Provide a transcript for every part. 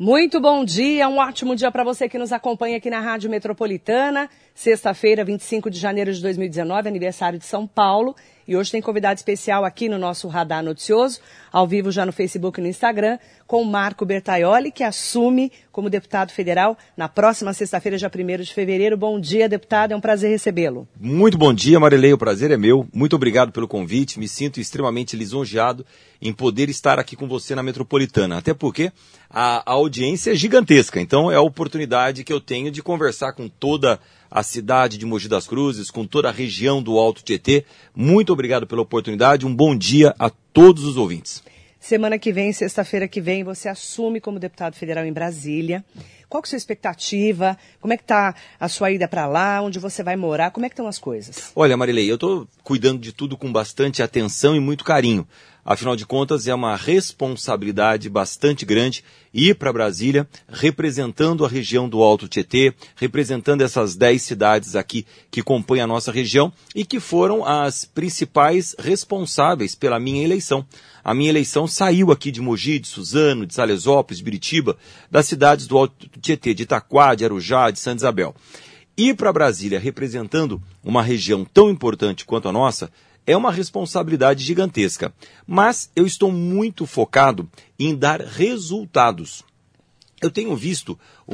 Muito bom dia, um ótimo dia para você que nos acompanha aqui na Rádio Metropolitana. Sexta-feira, 25 de janeiro de 2019, aniversário de São Paulo. E hoje tem convidado especial aqui no nosso Radar Noticioso, ao vivo já no Facebook e no Instagram, com o Marco Bertaioli, que assume como deputado federal na próxima sexta-feira, dia 1º de fevereiro. Bom dia, deputado, é um prazer recebê-lo. Muito bom dia, Marilei, o prazer é meu. Muito obrigado pelo convite, me sinto extremamente lisonjeado em poder estar aqui com você na Metropolitana, até porque a audiência é gigantesca, então é a oportunidade que eu tenho de conversar com toda a cidade de Mogi das Cruzes, com toda a região do Alto Tietê. Muito obrigado pela oportunidade, um bom dia a todos os ouvintes. Semana que vem, sexta-feira que vem, você assume como deputado federal em Brasília. Qual que é a sua expectativa? Como é que está a sua ida para lá? Onde você vai morar? Como é que estão as coisas? Olha, Marilei, eu estou cuidando de tudo com bastante atenção e muito carinho. Afinal de contas, é uma responsabilidade bastante grande ir para Brasília, representando a região do Alto Tietê, representando essas 10 cidades aqui que compõem a nossa região e que foram as principais responsáveis pela minha eleição. A minha eleição saiu aqui de Mogi, de Suzano, de Salesópolis, de Biritiba, das cidades do Alto Tietê, de Itaquá, de Arujá, de Santa Isabel. Ir para Brasília representando uma região tão importante quanto a nossa é uma responsabilidade gigantesca, mas eu estou muito focado em dar resultados. Eu tenho visto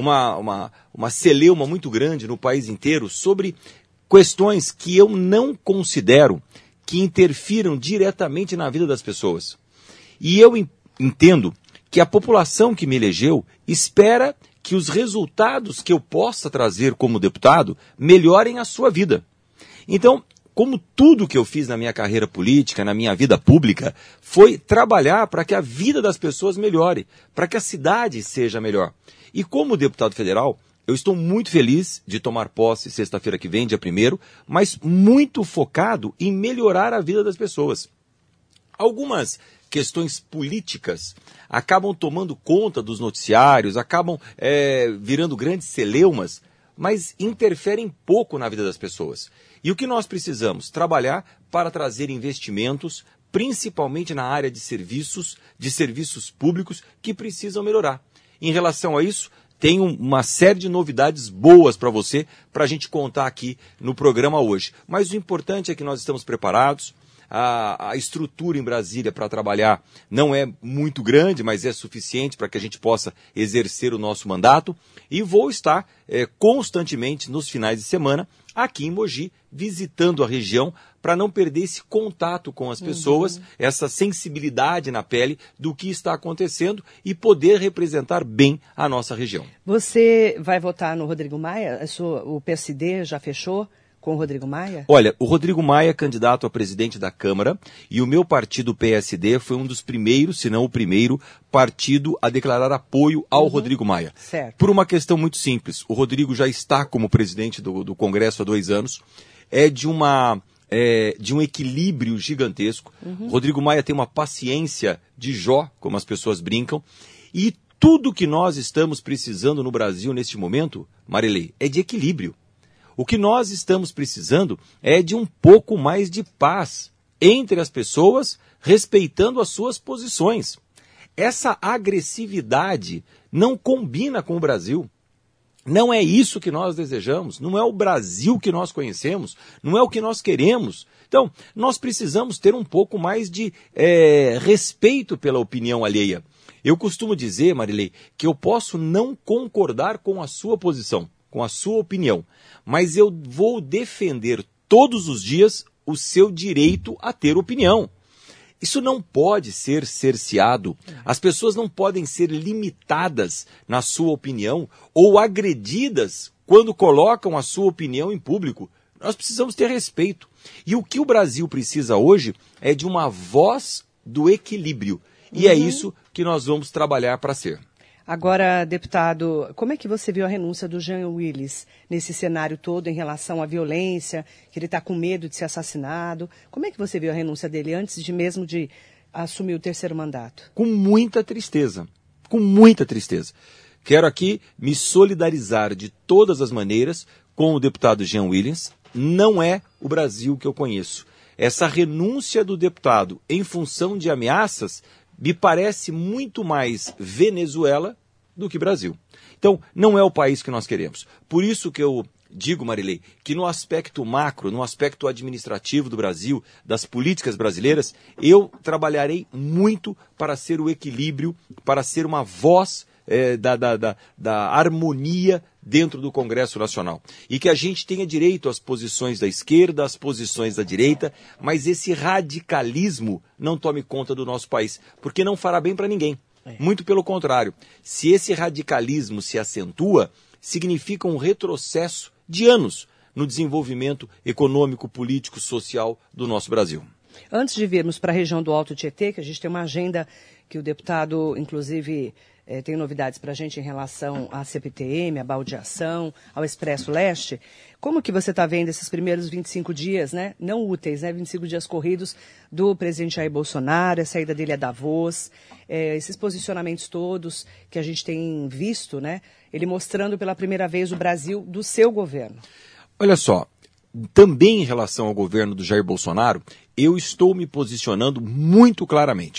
uma celeuma muito grande no país inteiro sobre questões que eu não considero que interfiram diretamente na vida das pessoas. E eu entendo que a população que me elegeu espera que os resultados que eu possa trazer como deputado melhorem a sua vida. Então, como tudo que eu fiz na minha carreira política, na minha vida pública, foi trabalhar para que a vida das pessoas melhore, para que a cidade seja melhor. E como deputado federal, eu estou muito feliz de tomar posse sexta-feira que vem, dia 1º, mas muito focado em melhorar a vida das pessoas. Algumas questões políticas acabam tomando conta dos noticiários, acabam virando grandes celeumas, mas interferem pouco na vida das pessoas. E o que nós precisamos? Trabalhar para trazer investimentos, principalmente na área de serviços públicos, que precisam melhorar. Em relação a isso, tenho uma série de novidades boas para você, para a gente contar aqui no programa hoje. Mas o importante é que nós estamos preparados. A estrutura em Brasília para trabalhar não é muito grande, mas é suficiente para que a gente possa exercer o nosso mandato. E vou estar constantemente nos finais de semana aqui em Mogi, visitando a região para não perder esse contato com as pessoas, essa sensibilidade na pele do que está acontecendo e poder representar bem a nossa região. Você vai votar no Rodrigo Maia? O PSD já fechou com o Rodrigo Maia? Olha, o Rodrigo Maia é candidato a presidente da Câmara e o meu partido, o PSD, foi um dos primeiros, se não o primeiro, partido a declarar apoio ao Rodrigo Maia. Certo. Por uma questão muito simples. O Rodrigo já está como presidente do Congresso há 2 anos. É de um equilíbrio gigantesco. Rodrigo Maia tem uma paciência de Jó, como as pessoas brincam. E tudo que nós estamos precisando no Brasil neste momento, Marilei, é de equilíbrio. O que nós estamos precisando é de um pouco mais de paz entre as pessoas, respeitando as suas posições. Essa agressividade não combina com o Brasil. Não é isso que nós desejamos, não é o Brasil que nós conhecemos, não é o que nós queremos. Então, nós precisamos ter um pouco mais de respeito pela opinião alheia. Eu costumo dizer, Marilei, que eu posso não concordar com a sua posição, com a sua opinião, mas eu vou defender todos os dias o seu direito a ter opinião. Isso não pode ser cerceado. As pessoas não podem ser limitadas na sua opinião ou agredidas quando colocam a sua opinião em público. Nós precisamos ter respeito. E o que o Brasil precisa hoje é de uma voz do equilíbrio. E é isso que nós vamos trabalhar para ser. Agora, deputado, como é que você viu a renúncia do Jean Willis nesse cenário todo em relação à violência, que ele está com medo de ser assassinado? Como é que você viu a renúncia dele antes de mesmo de assumir o 3º mandato? Com muita tristeza, com muita tristeza. Quero aqui me solidarizar de todas as maneiras com o deputado Jean Willis. Não é o Brasil que eu conheço. Essa renúncia do deputado em função de ameaças me parece muito mais Venezuela do que Brasil. Então, não é o país que nós queremos. Por isso que eu digo, Marilei, que no aspecto macro, no aspecto administrativo do Brasil, das políticas brasileiras, eu trabalharei muito para ser o equilíbrio, para ser uma voz da harmonia dentro do Congresso Nacional. E que a gente tenha direito às posições da esquerda, às posições da direita, mas esse radicalismo não tome conta do nosso país, porque não fará bem para ninguém. Muito pelo contrário. Se esse radicalismo se acentua, significa um retrocesso de anos no desenvolvimento econômico, político, social do nosso Brasil. Antes de virmos para a região do Alto Tietê, que a gente tem uma agenda que o deputado, inclusive, tem novidades para a gente em relação à CPTM, à baldeação, ao Expresso Leste. Como que você está vendo esses primeiros 25 dias, né? Não úteis, né? 25 dias corridos do presidente Jair Bolsonaro, a saída dele a Davos, esses posicionamentos todos que a gente tem visto, né? Ele mostrando pela primeira vez o Brasil do seu governo. Olha só, também em relação ao governo do Jair Bolsonaro, eu estou me posicionando muito claramente.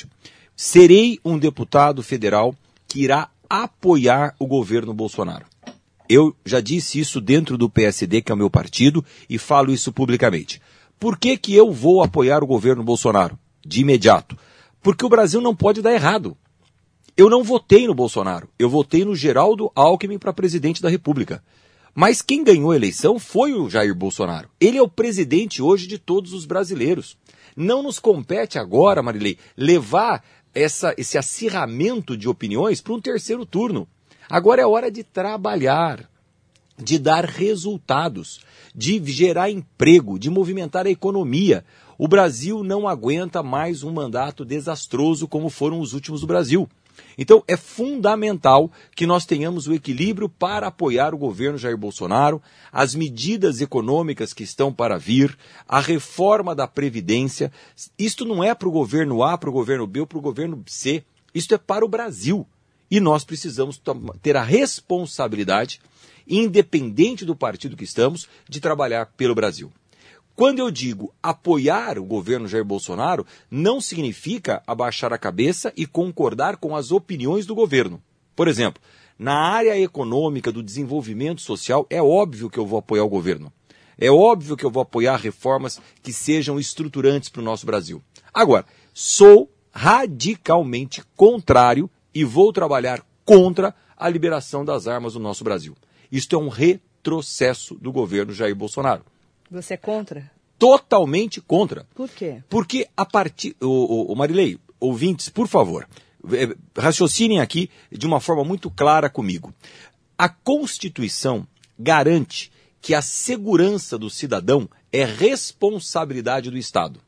Serei um deputado federal que irá apoiar o governo Bolsonaro. Eu já disse isso dentro do PSD, que é o meu partido, e falo isso publicamente. Por que que eu vou apoiar o governo Bolsonaro? De imediato. Porque o Brasil não pode dar errado. Eu não votei no Bolsonaro, eu votei no Geraldo Alckmin para presidente da República. Mas quem ganhou a eleição foi o Jair Bolsonaro. Ele é o presidente hoje de todos os brasileiros. Não nos compete agora, Marilei, levar esse acirramento de opiniões para um terceiro turno. Agora é hora de trabalhar, de dar resultados, de gerar emprego, de movimentar a economia. O Brasil não aguenta mais um mandato desastroso como foram os últimos do Brasil. Então é fundamental que nós tenhamos o equilíbrio para apoiar o governo Jair Bolsonaro, as medidas econômicas que estão para vir, a reforma da Previdência. Isto não é para o governo A, para o governo B ou para o governo C. Isto é para o Brasil. E nós precisamos ter a responsabilidade, independente do partido que estamos, de trabalhar pelo Brasil. Quando eu digo apoiar o governo Jair Bolsonaro, não significa abaixar a cabeça e concordar com as opiniões do governo. Por exemplo, na área econômica do desenvolvimento social, é óbvio que eu vou apoiar o governo. É óbvio que eu vou apoiar reformas que sejam estruturantes para o nosso Brasil. Agora, sou radicalmente contrário e vou trabalhar contra a liberação das armas do nosso Brasil. Isto é um retrocesso do governo Jair Bolsonaro. Você é contra? Totalmente contra. Por quê? Porque a partir... Marilei, ouvintes, por favor, raciocinem aqui de uma forma muito clara comigo. A Constituição garante que a segurança do cidadão é responsabilidade do Estado.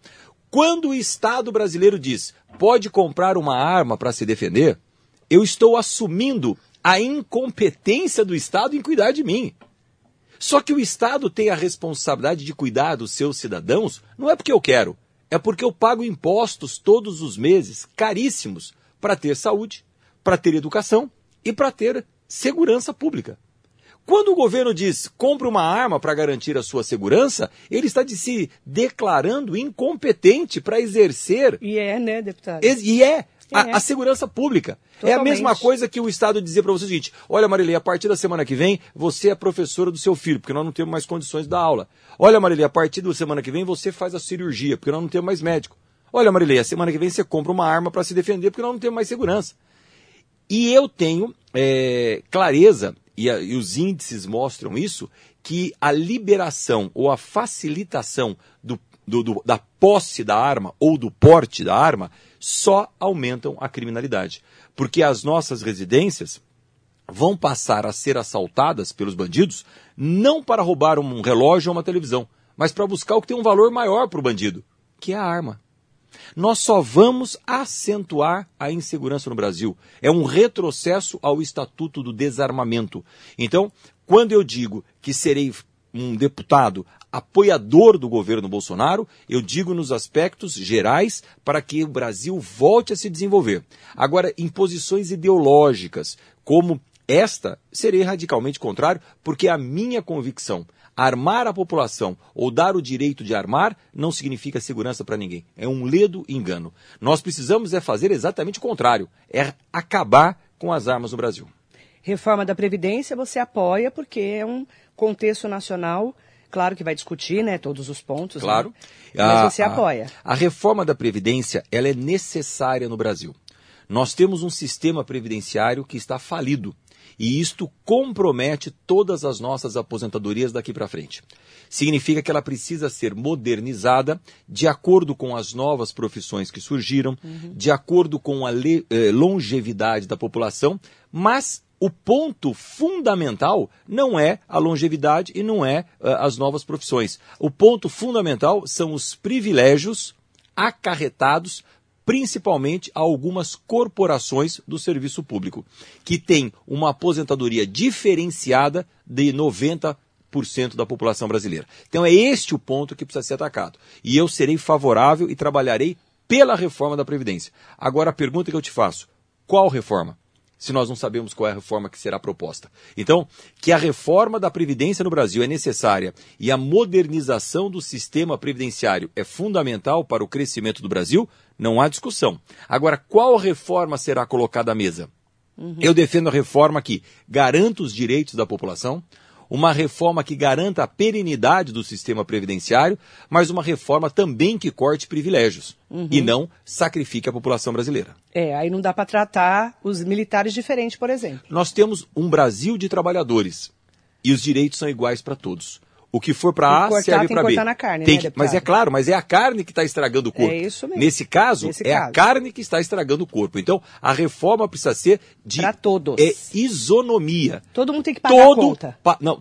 Quando o Estado brasileiro diz pode comprar uma arma para se defender, eu estou assumindo a incompetência do Estado em cuidar de mim. Só que o Estado tem a responsabilidade de cuidar dos seus cidadãos, não é porque eu quero, é porque eu pago impostos todos os meses, caríssimos, para ter saúde, para ter educação e para ter segurança pública. Quando o governo diz, compra uma arma para garantir a sua segurança, ele está se declarando incompetente para exercer... E é, né, deputado? A segurança pública. Totalmente. É a mesma coisa que o Estado dizer para você o seguinte, olha, Marilei, a partir da semana que vem, você é professora do seu filho, porque nós não temos mais condições de dar aula. Olha, Marilei, a partir da semana que vem, você faz a cirurgia, porque nós não temos mais médico. Olha, Marilei, a semana que vem você compra uma arma para se defender, porque nós não temos mais segurança. E eu tenho clareza, e os índices mostram isso, que a liberação ou a facilitação da posse da arma ou do porte da arma só aumentam a criminalidade. Porque as nossas residências vão passar a ser assaltadas pelos bandidos não para roubar um relógio ou uma televisão, mas para buscar o que tem um valor maior para o bandido, que é a arma. Nós só vamos acentuar a insegurança no Brasil. É um retrocesso ao Estatuto do Desarmamento. Então, quando eu digo que serei um deputado apoiador do governo Bolsonaro, eu digo nos aspectos gerais para que o Brasil volte a se desenvolver. Agora, em posições ideológicas, como esta, serei radicalmente contrário, porque a minha convicção, armar a população ou dar o direito de armar, não significa segurança para ninguém. É um ledo engano. Nós precisamos fazer exatamente o contrário, é acabar com as armas no Brasil. Reforma da Previdência você apoia porque é um contexto nacional, claro que vai discutir, né, todos os pontos. Claro. Né? Mas você apoia. A reforma da Previdência, ela é necessária no Brasil. Nós temos um sistema previdenciário que está falido. E isto compromete todas as nossas aposentadorias daqui para frente. Significa que ela precisa ser modernizada de acordo com as novas profissões que surgiram, de acordo com a longevidade da população, mas o ponto fundamental não é a longevidade e não é as novas profissões. O ponto fundamental são os privilégios acarretados principalmente a algumas corporações do serviço público, que têm uma aposentadoria diferenciada de 90% da população brasileira. Então é este o ponto que precisa ser atacado. E eu serei favorável e trabalharei pela reforma da Previdência. Agora a pergunta que eu te faço, qual reforma? Se nós não sabemos qual é a reforma que será proposta. Então, que a reforma da Previdência no Brasil é necessária e a modernização do sistema previdenciário é fundamental para o crescimento do Brasil, não há discussão. Agora, qual reforma será colocada à mesa? Eu defendo a reforma que garanta os direitos da população, uma reforma que garanta a perenidade do sistema previdenciário, mas uma reforma também que corte privilégios e não sacrifique a população brasileira. Aí não dá para tratar os militares diferentes, por exemplo. Nós temos um Brasil de trabalhadores e os direitos são iguais para todos. O que for para A serve para B. Tem que cortar na carne, né, mas é claro, mas é a carne que está estragando o corpo. É isso mesmo. Nesse caso, a carne que está estragando o corpo. Então, a reforma precisa ser de para todos. Isonomia. Todo mundo tem que pagar a conta.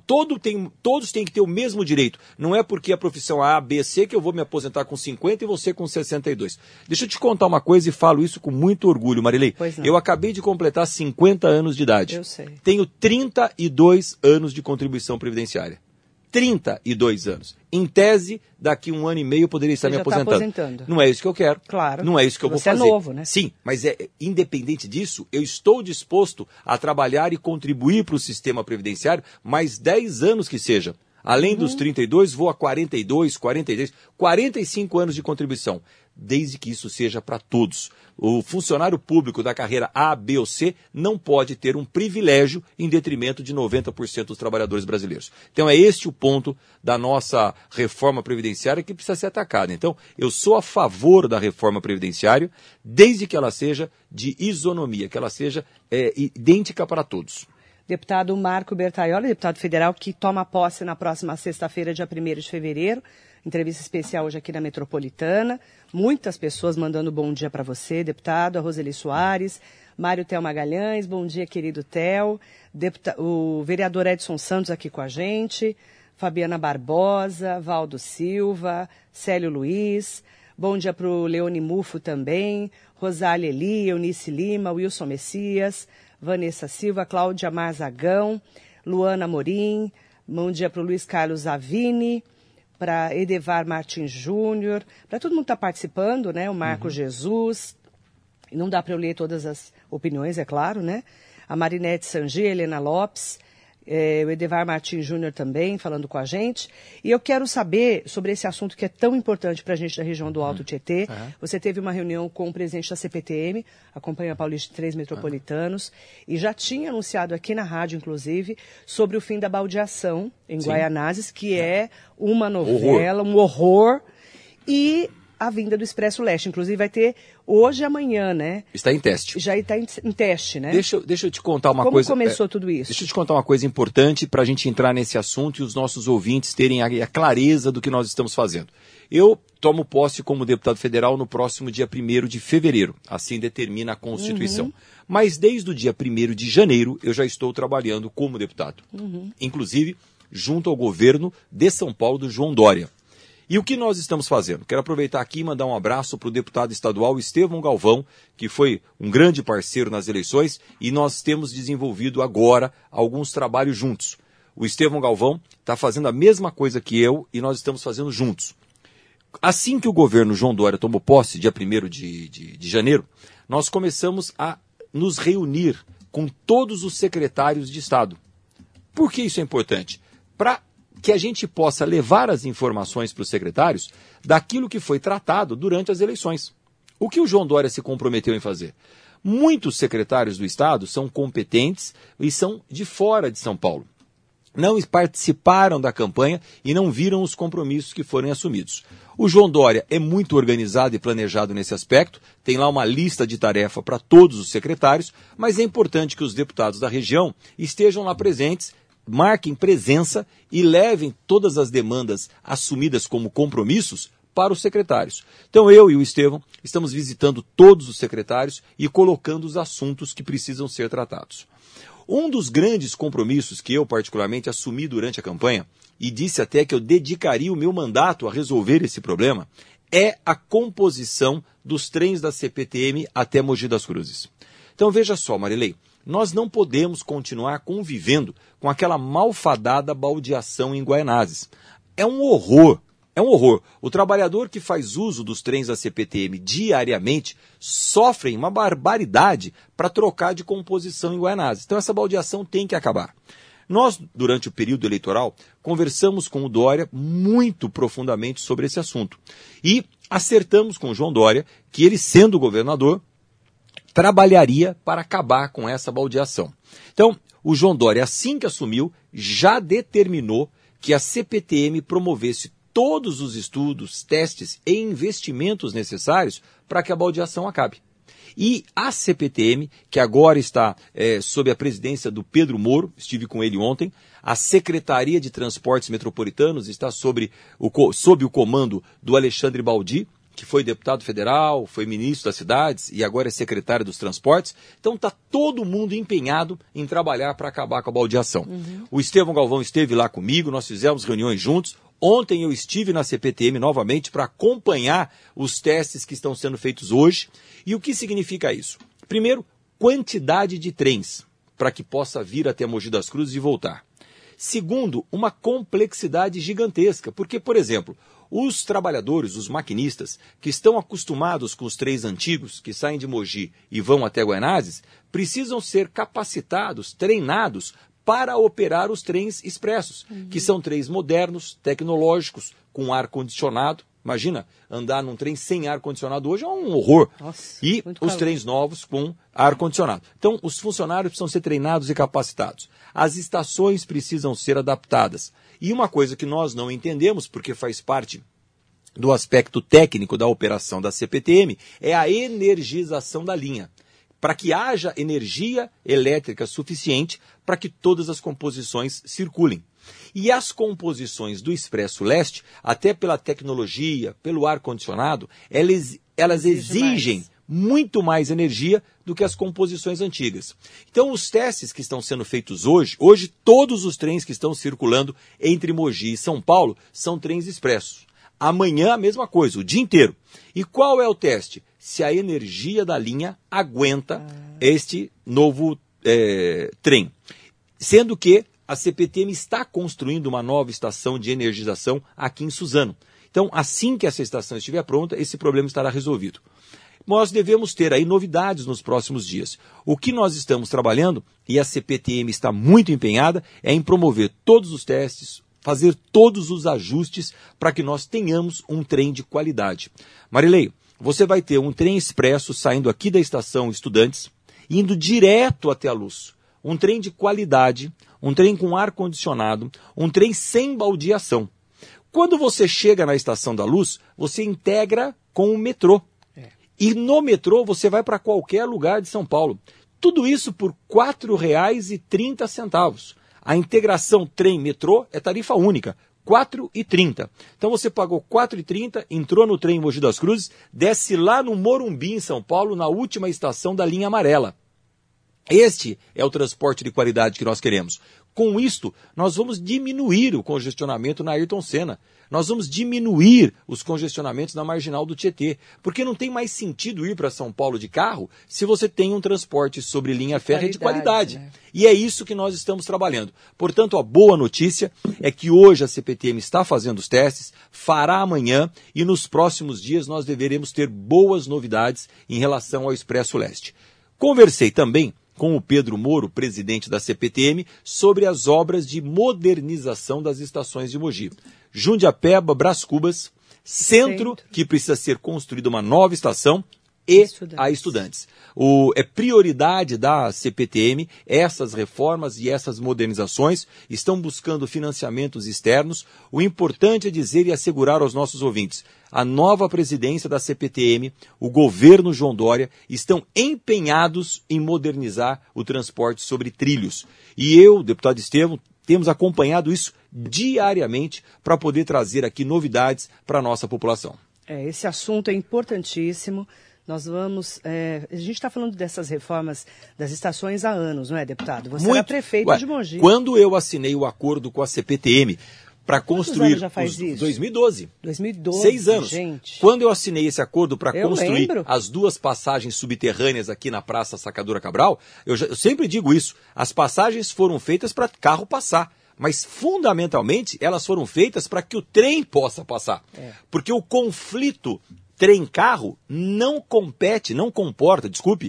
Todos têm que ter o mesmo direito. Não é porque a profissão A, B, C que eu vou me aposentar com 50 e você com 62. Deixa eu te contar uma coisa e falo isso com muito orgulho, Marilei. Pois não. Eu acabei de completar 50 anos de idade. Eu sei. Tenho 32 anos de contribuição previdenciária. 32 anos. Em tese, daqui 1 ano e meio eu poderia estar me aposentando. Não é isso que eu quero. Claro. Não é isso que eu vou fazer. Você é novo, né? Sim, mas independente disso, eu estou disposto a trabalhar e contribuir para o sistema previdenciário mais 10 anos que seja. Além dos 32, vou a 42, 43, 45 anos de contribuição, desde que isso seja para todos. O funcionário público da carreira A, B ou C não pode ter um privilégio em detrimento de 90% dos trabalhadores brasileiros. Então é este o ponto da nossa reforma previdenciária que precisa ser atacada. Então eu sou a favor da reforma previdenciária, desde que ela seja de isonomia, que ela seja idêntica para todos. Deputado Marco Bertaioli, deputado federal, que toma posse na próxima sexta-feira, dia 1º de fevereiro. Entrevista especial hoje aqui na Metropolitana. Muitas pessoas mandando bom dia para você, deputado. A Roseli Soares, Mário Theo Magalhães, bom dia, querido Theo. O vereador Edson Santos aqui com a gente. Fabiana Barbosa, Valdo Silva, Célio Luiz. Bom dia para o Leone Mufo também. Rosália Eli, Eunice Lima, Wilson Messias, Vanessa Silva, Cláudia Marzagão, Luana Morim, bom dia para o Luiz Carlos Avini, para Edevar Martins Júnior, para todo mundo que está participando, né? O Marco Jesus, não dá para eu ler todas as opiniões, é claro, né? A Marinete Sangi, Helena Lopes, o Edevar Martins Júnior também falando com a gente. E eu quero saber sobre esse assunto que é tão importante para a gente da região do Alto Tietê. Você teve uma reunião com o presidente da CPTM, a Companhia Paulista de Trens Metropolitanos, e já tinha anunciado aqui na rádio, inclusive, sobre o fim da baldeação em Guaianazes, que é uma novela, um horror, e a vinda do Expresso Leste. Inclusive vai ter hoje e amanhã, né? Está em teste. Já está em teste, né? Deixa eu te contar uma coisa. Como começou tudo isso? Deixa eu te contar uma coisa importante para a gente entrar nesse assunto e os nossos ouvintes terem a clareza do que nós estamos fazendo. Eu tomo posse como deputado federal no próximo dia 1º de fevereiro. Assim determina a Constituição. Mas desde o dia 1º de janeiro eu já estou trabalhando como deputado. Inclusive junto ao governo de São Paulo, do João Dória. E o que nós estamos fazendo? Quero aproveitar aqui e mandar um abraço para o deputado estadual Estevão Galvão, que foi um grande parceiro nas eleições, e nós temos desenvolvido agora alguns trabalhos juntos. O Estevão Galvão está fazendo a mesma coisa que eu e nós estamos fazendo juntos. Assim que o governo João Dória tomou posse, dia 1º de janeiro, nós começamos a nos reunir com todos os secretários de Estado. Por que isso é importante? Para que a gente possa levar as informações para os secretários daquilo que foi tratado durante as eleições. O que o João Dória se comprometeu em fazer? Muitos secretários do Estado são competentes e são de fora de São Paulo. Não participaram da campanha e não viram os compromissos que foram assumidos. O João Dória é muito organizado e planejado nesse aspecto, tem lá uma lista de tarefa para todos os secretários, mas é importante que os deputados da região estejam lá presentes, marquem presença e levem todas as demandas assumidas como compromissos para os secretários. Então eu e o Estevão estamos visitando todos os secretários e colocando os assuntos que precisam ser tratados. Um dos grandes compromissos que eu particularmente assumi durante a campanha, e disse até que eu dedicaria o meu mandato a resolver esse problema, é a composição dos trens da CPTM até Mogi das Cruzes. Então veja só, Marilei, nós não podemos continuar convivendo com aquela malfadada baldeação em Guaianazes. É um horror. É um horror. O trabalhador que faz uso dos trens da CPTM diariamente sofre uma barbaridade para trocar de composição em Guaianazes. Então essa baldeação tem que acabar. Nós, durante o período eleitoral, conversamos com o Dória muito profundamente sobre esse assunto. E acertamos com o João Dória que ele, sendo governador, trabalharia para acabar com essa baldeação. Então, o João Dória, assim que assumiu, já determinou que a CPTM promovesse todos os estudos, testes e investimentos necessários para que a baldeação acabe. E a CPTM, que agora está sob a presidência do Pedro Moro, estive com ele ontem, a Secretaria de Transportes Metropolitanos está sob o comando do Alexandre Baldi, que foi deputado federal, foi ministro das cidades e agora é secretário dos transportes. Então está todo mundo empenhado em trabalhar para acabar com a baldeação. Uhum. O Estevão Galvão esteve lá comigo, nós fizemos reuniões juntos. Ontem eu estive na CPTM novamente para acompanhar os testes que estão sendo feitos hoje. E o que significa isso? Primeiro, quantidade de trens para que possa vir até Mogi das Cruzes e voltar. Segundo, uma complexidade gigantesca, porque, por exemplo, os trabalhadores, os maquinistas, que estão acostumados com os trens antigos, que saem de Mogi e vão até Guaianazes, precisam ser capacitados, treinados, para operar os trens expressos, que são trens modernos, tecnológicos, com ar-condicionado. Imagina, andar num trem sem ar-condicionado hoje é um horror. Nossa, e os trens novos com ar-condicionado. Então, os funcionários precisam ser treinados e capacitados. As estações precisam ser adaptadas. E uma coisa que nós não entendemos, porque faz parte do aspecto técnico da operação da CPTM, é a energização da linha, para que haja energia elétrica suficiente para que todas as composições circulem. E as composições do Expresso Leste, até pela tecnologia, pelo ar-condicionado, elas exigem muito mais energia do que as composições antigas. Então, os testes que estão sendo feitos hoje todos os trens que estão circulando entre Mogi e São Paulo são trens expressos. Amanhã a mesma coisa, o dia inteiro. E qual é o teste? Se a energia da linha aguenta este novo trem. Sendo que a CPTM está construindo uma nova estação de energização aqui em Suzano. Então, assim que essa estação estiver pronta, esse problema estará resolvido. Nós devemos ter aí novidades nos próximos dias. O que nós estamos trabalhando, e a CPTM está muito empenhada, é em promover todos os testes, fazer todos os ajustes para que nós tenhamos um trem de qualidade. Marilei, você vai ter um trem expresso saindo aqui da estação Estudantes, indo direto até a Luz. Um trem de qualidade, um trem com ar-condicionado, um trem sem baldeação. Quando você chega na Estação da Luz, você integra com o metrô. E no metrô você vai para qualquer lugar de São Paulo. Tudo isso por R$ 4,30. A integração trem-metrô é tarifa única, R$ 4,30. Então você pagou R$ 4,30, entrou no trem em Mogi das Cruzes, desce lá no Morumbi, em São Paulo, na última estação da linha amarela. Este é o transporte de qualidade que nós queremos. Com isto, nós vamos diminuir o congestionamento na Ayrton Senna. Nós vamos diminuir os congestionamentos na Marginal do Tietê. Porque não tem mais sentido ir para São Paulo de carro se você tem um transporte sobre linha férrea de qualidade. Né? E é isso que nós estamos trabalhando. Portanto, a boa notícia é que hoje a CPTM está fazendo os testes, fará amanhã e nos próximos dias nós deveremos ter boas novidades em relação ao Expresso Leste. Conversei também com o Pedro Moro, presidente da CPTM, sobre as obras de modernização das estações de Mogi. Jundiapeba, Brás Cubas, Centro, que precisa ser construída uma nova estação, e a estudantes. É prioridade da CPTM essas reformas e essas modernizações, estão buscando financiamentos externos. O importante é dizer e assegurar aos nossos ouvintes, a nova presidência da CPTM, o governo João Dória, estão empenhados em modernizar o transporte sobre trilhos. E eu, deputado Estevão, temos acompanhado isso diariamente para poder trazer aqui novidades para a nossa população. Esse assunto é importantíssimo. Nós vamos... a gente está falando dessas reformas das estações há anos, não é, deputado? Você era prefeito de Mogi. Quando eu assinei o acordo com a CPTM para construir... Quantos anos já faz isso? 2012. 2012, 6 anos. Gente. Quando eu assinei esse acordo para construir lembro. as 2 passagens subterrâneas aqui na Praça Sacadura Cabral, eu sempre digo isso, as passagens foram feitas para carro passar. Mas, fundamentalmente, elas foram feitas para que o trem possa passar. Porque o conflito trem-carro não comporta,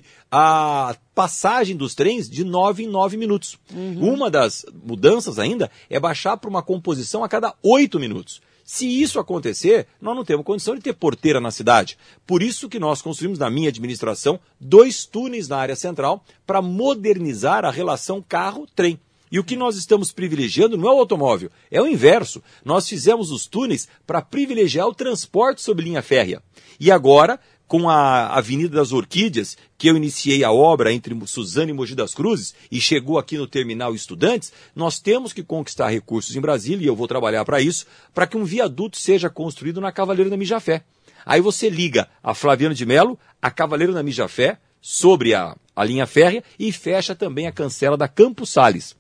a passagem dos trens de 9 em 9 minutos. Uma das mudanças ainda é baixar para uma composição a cada 8 minutos. Se isso acontecer, nós não temos condição de ter porteira na cidade. Por isso que nós construímos, na minha administração, 2 túneis na área central para modernizar a relação carro-trem. E o que nós estamos privilegiando não é o automóvel, é o inverso. Nós fizemos os túneis para privilegiar o transporte sobre linha férrea. E agora, com a Avenida das Orquídeas, que eu iniciei a obra entre Suzano e Mogi das Cruzes, e chegou aqui no Terminal Estudantes, nós temos que conquistar recursos em Brasília, e eu vou trabalhar para isso, para que um viaduto seja construído na Cavaleiro da Mijafé. Aí você liga a Flaviano de Melo, a Cavaleiro da Mijafé, sobre a linha férrea, e fecha também a cancela da Campos Sales.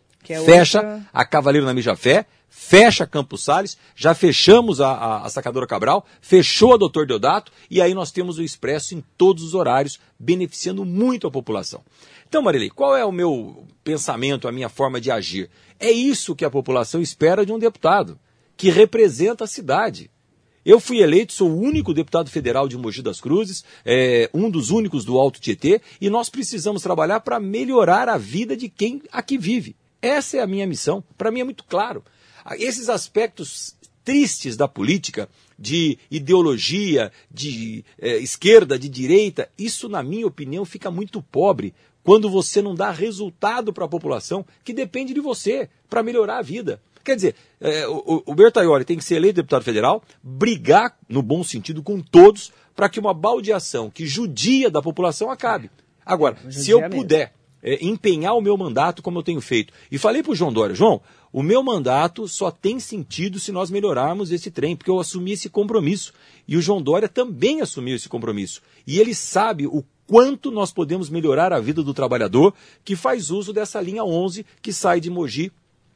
Fecha a Cavaleiro da Mijafé, fecha a Campos Sales, já fechamos a Sacadura Cabral, fechou a Doutor Deodato, e aí nós temos o Expresso em todos os horários, beneficiando muito a população. Então, Marilei, qual é o meu pensamento, a minha forma de agir? É isso que a população espera de um deputado, que representa a cidade. Eu fui eleito, sou o único deputado federal de Mogi das Cruzes, um dos únicos do Alto Tietê, e nós precisamos trabalhar para melhorar a vida de quem aqui vive. Essa é a minha missão, para mim é muito claro. Esses aspectos tristes da política, de ideologia, de esquerda, de direita, isso, na minha opinião, fica muito pobre quando você não dá resultado para a população que depende de você para melhorar a vida. Quer dizer, o Bertaioli tem que ser eleito deputado federal, brigar, no bom sentido, com todos, para que uma baldeação que judia da população acabe. Agora, se eu puder empenhar o meu mandato como eu tenho feito. E falei para o João Dória, João, o meu mandato só tem sentido se nós melhorarmos esse trem, porque eu assumi esse compromisso. E o João Dória também assumiu esse compromisso. E ele sabe o quanto nós podemos melhorar a vida do trabalhador que faz uso dessa linha 11 que sai de Mogi,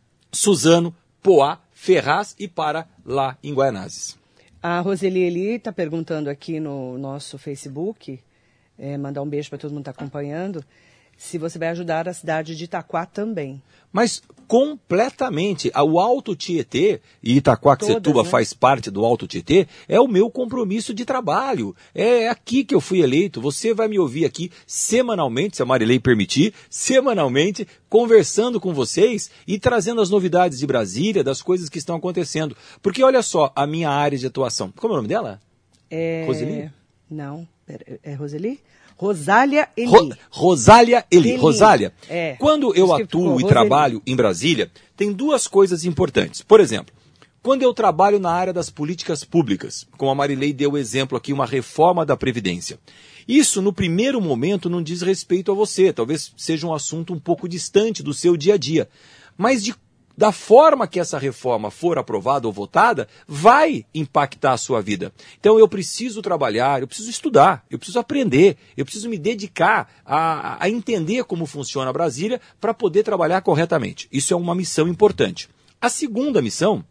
Suzano, Poá, Ferraz e para lá em Guaianazes. A Roseli Eli está perguntando aqui no nosso Facebook, mandar um beijo para todo mundo que está acompanhando, se você vai ajudar a cidade de Itaquá também. Mas completamente. O Alto Tietê, e Itaquaquecetuba faz parte do Alto Tietê, é o meu compromisso de trabalho. É aqui que eu fui eleito. Você vai me ouvir aqui semanalmente, se a Marilei permitir, semanalmente, conversando com vocês e trazendo as novidades de Brasília, das coisas que estão acontecendo. Porque olha só a minha área de atuação. Como é o nome dela? Roseli? Não, é Roseli? Rosália Eli. Rosália Eli. Rosália, É. Quando eu atuo e trabalho em Brasília, tem duas coisas importantes. Por exemplo, quando eu trabalho na área das políticas públicas, como a Marilei deu o exemplo aqui, uma reforma da Previdência. Isso, no primeiro momento, não diz respeito a você. Talvez seja um assunto um pouco distante do seu dia a dia. Mas da forma que essa reforma for aprovada ou votada, vai impactar a sua vida. Então eu preciso trabalhar, eu preciso estudar, eu preciso aprender, eu preciso me dedicar a entender como funciona a Brasília para poder trabalhar corretamente. Isso é uma missão importante. A segunda missão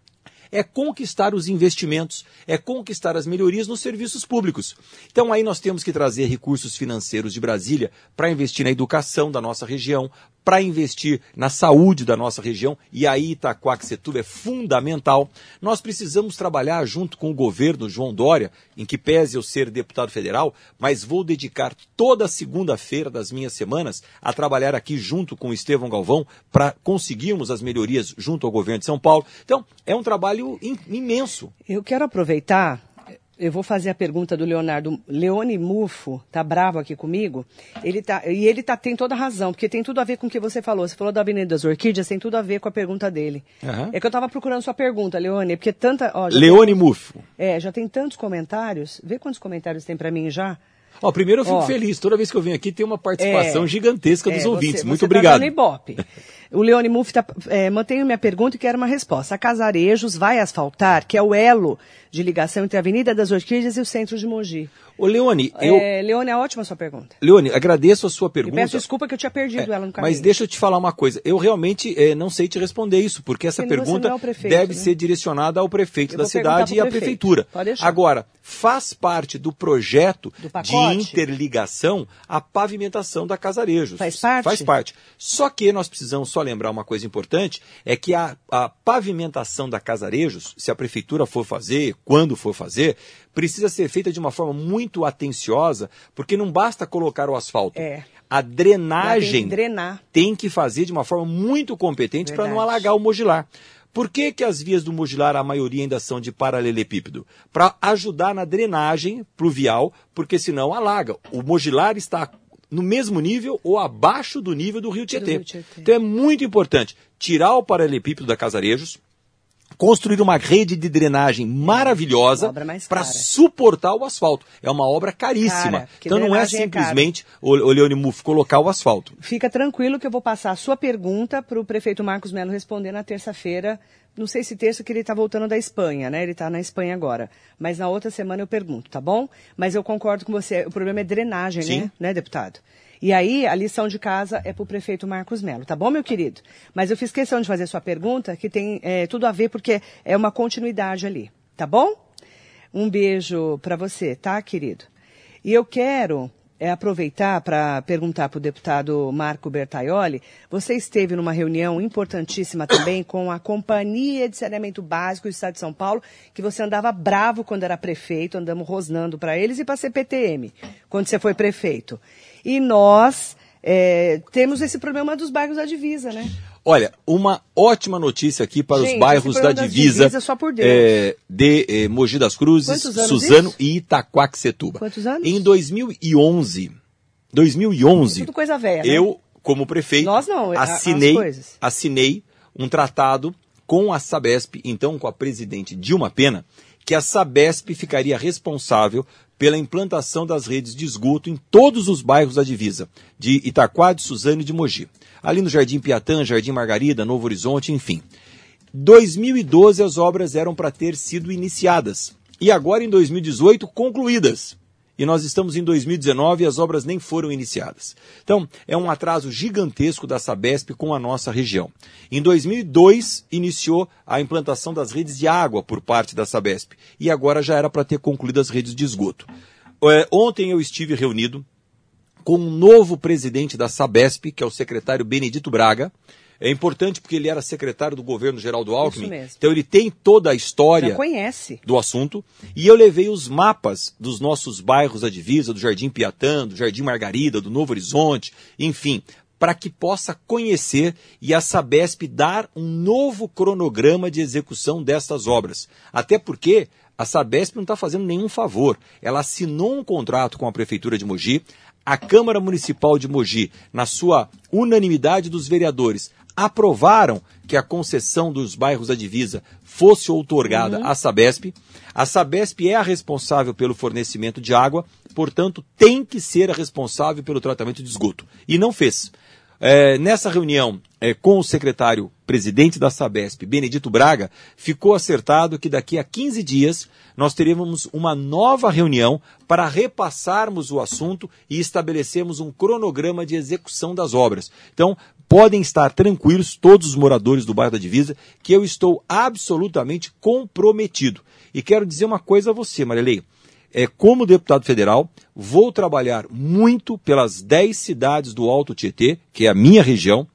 é conquistar os investimentos, é conquistar as melhorias nos serviços públicos. Então aí nós temos que trazer recursos financeiros de Brasília para investir na educação da nossa região, para investir na saúde da nossa região, e aí Itaquaquecetuba é fundamental. Nós precisamos trabalhar junto com o governo João Dória, em que pese eu ser deputado federal, mas vou dedicar toda a segunda-feira das minhas semanas a trabalhar aqui junto com o Estevão Galvão para conseguirmos as melhorias junto ao governo de São Paulo. Então, é um trabalho imenso. Eu quero aproveitar Eu vou fazer a pergunta do Leonardo. Leone Mufo tá bravo aqui comigo. Ele tem toda a razão, porque tem tudo a ver com o que você falou. Você falou da Avenida das Orquídeas, tem tudo a ver com a pergunta dele. Uhum. É que eu estava procurando sua pergunta, Leone, porque tanta... Leone Mufo. Já tem tantos comentários. Vê quantos comentários tem para mim já. Primeiro eu fico feliz. Toda vez que eu venho aqui tem uma participação gigantesca dos ouvintes. Muito obrigado. Tá Ibope. O Leone Mufo mantém minha pergunta e quer uma resposta. A Casarejos vai asfaltar, que é o elo de ligação entre a Avenida das Orquídeas e o centro de Mogi. Ô, Leone, Leone, é ótima a sua pergunta. Leone, agradeço a sua pergunta. E peço desculpa que eu tinha perdido ela no caminho. Mas deixa eu te falar uma coisa. Eu realmente não sei te responder isso, porque essa pergunta deve ser direcionada ao prefeito da cidade e à prefeitura. Pode deixar. Agora, faz parte do projeto de interligação a pavimentação da Casarejos. Faz parte? Faz parte. Só que nós precisamos só lembrar uma coisa importante, é que a pavimentação da Casarejos, se a prefeitura for fazer, quando for fazer, precisa ser feita de uma forma muito atenciosa, porque não basta colocar o asfalto. A drenagem tem que fazer de uma forma muito competente para não alagar o Mogilar. Por que as vias do Mogilar, a maioria ainda são de paralelepípedo? Para ajudar na drenagem pluvial, porque senão alaga. O Mogilar está no mesmo nível ou abaixo do nível do Rio Tietê. Então é muito importante tirar o paralelepípedo da Casarejos, construir uma rede de drenagem maravilhosa para suportar o asfalto. É uma obra caríssima. Então não é simplesmente, o Leone Mufo, colocar o asfalto. Fica tranquilo que eu vou passar a sua pergunta para o prefeito Marcos Melo responder na terça-feira. Não sei se terça, que ele está voltando da Espanha, né? Ele está na Espanha agora. Mas na outra semana eu pergunto, tá bom? Mas eu concordo com você. O problema é drenagem, né, deputado? E aí, a lição de casa é para o prefeito Marcos Melo, tá bom, meu querido? Mas eu fiz questão de fazer sua pergunta, que tem tudo a ver, porque é uma continuidade ali, tá bom? Um beijo para você, tá, querido? E eu quero aproveitar para perguntar para o deputado Marco Bertaioli. Você esteve numa reunião importantíssima também com a Companhia de Saneamento Básico do Estado de São Paulo, que você andava bravo quando era prefeito, andamos rosnando para eles, e para a CPTM, quando você foi prefeito. E nós temos esse problema dos bairros da divisa, né? Olha, uma ótima notícia aqui para os bairros da divisa, só por Deus. de Mogi das Cruzes, Suzano e Itaquaquecetuba. Quantos anos? Em 2011, tudo coisa velha, né? Eu, como prefeito, nós não, assinei um tratado com a Sabesp, então com a presidente Dilma Pena, que a Sabesp ficaria responsável pela implantação das redes de esgoto em todos os bairros da divisa, de Itaquá, de Suzano e de Mogi. Ali no Jardim Piatã, Jardim Margarida, Novo Horizonte, enfim. 2012 as obras eram para ter sido iniciadas. E agora em 2018 concluídas. E nós estamos em 2019 e as obras nem foram iniciadas. Então, é um atraso gigantesco da Sabesp com a nossa região. Em 2002, iniciou a implantação das redes de água por parte da Sabesp. E agora já era para ter concluído as redes de esgoto. Ontem eu estive reunido com um novo presidente da Sabesp, que é o secretário Benedito Braga. É importante porque ele era secretário do governo Geraldo Alckmin, então ele tem toda a história do assunto. E eu levei os mapas dos nossos bairros da divisa, do Jardim Piatã, do Jardim Margarida, do Novo Horizonte, enfim, para que possa conhecer e a Sabesp dar um novo cronograma de execução destas obras. Até porque a Sabesp não está fazendo nenhum favor. Ela assinou um contrato com a Prefeitura de Mogi, a Câmara Municipal de Mogi, na sua unanimidade dos vereadores, aprovaram que a concessão dos bairros da divisa fosse outorgada à Sabesp. A Sabesp é a responsável pelo fornecimento de água, portanto, tem que ser a responsável pelo tratamento de esgoto. E não fez. Nessa reunião com o secretário-presidente da Sabesp, Benedito Braga, ficou acertado que daqui a 15 dias nós teremos uma nova reunião para repassarmos o assunto e estabelecermos um cronograma de execução das obras. Então, podem estar tranquilos todos os moradores do bairro da Divisa que eu estou absolutamente comprometido. E quero dizer uma coisa a você, Marilei. Como deputado federal, vou trabalhar muito pelas 10 cidades do Alto Tietê, que é a minha região.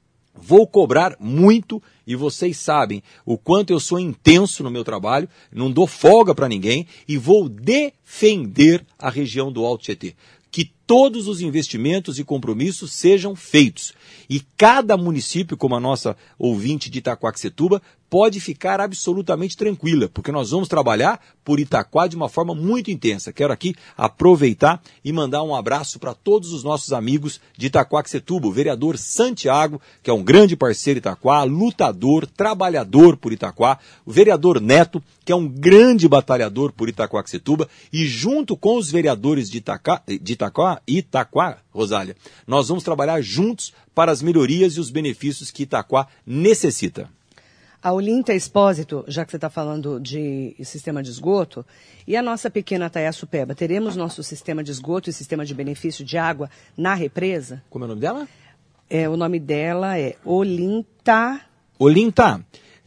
Vou cobrar muito, e vocês sabem o quanto eu sou intenso no meu trabalho, não dou folga para ninguém, e vou defender a região do Alto Tietê. Que todos os investimentos e compromissos sejam feitos. E cada município, como a nossa ouvinte de Itaquaquecetuba, pode ficar absolutamente tranquila, porque nós vamos trabalhar por Itaquá de uma forma muito intensa. Quero aqui aproveitar e mandar um abraço para todos os nossos amigos de Itaquaquecetuba, o vereador Santiago, que é um grande parceiro Itaquá, lutador, trabalhador por Itaquá, o vereador Neto, que é um grande batalhador por Itaquaquecetuba, e junto com os vereadores de Itaquá, Rosália, nós vamos trabalhar juntos para as melhorias e os benefícios que Itaquá necessita. A Olinta Expósito, já que você está falando de sistema de esgoto, e a nossa pequena Itaiaçupeba, teremos nosso sistema de esgoto e sistema de benefício de água na represa? Como é o nome dela? O nome dela é Olinta. Olinta,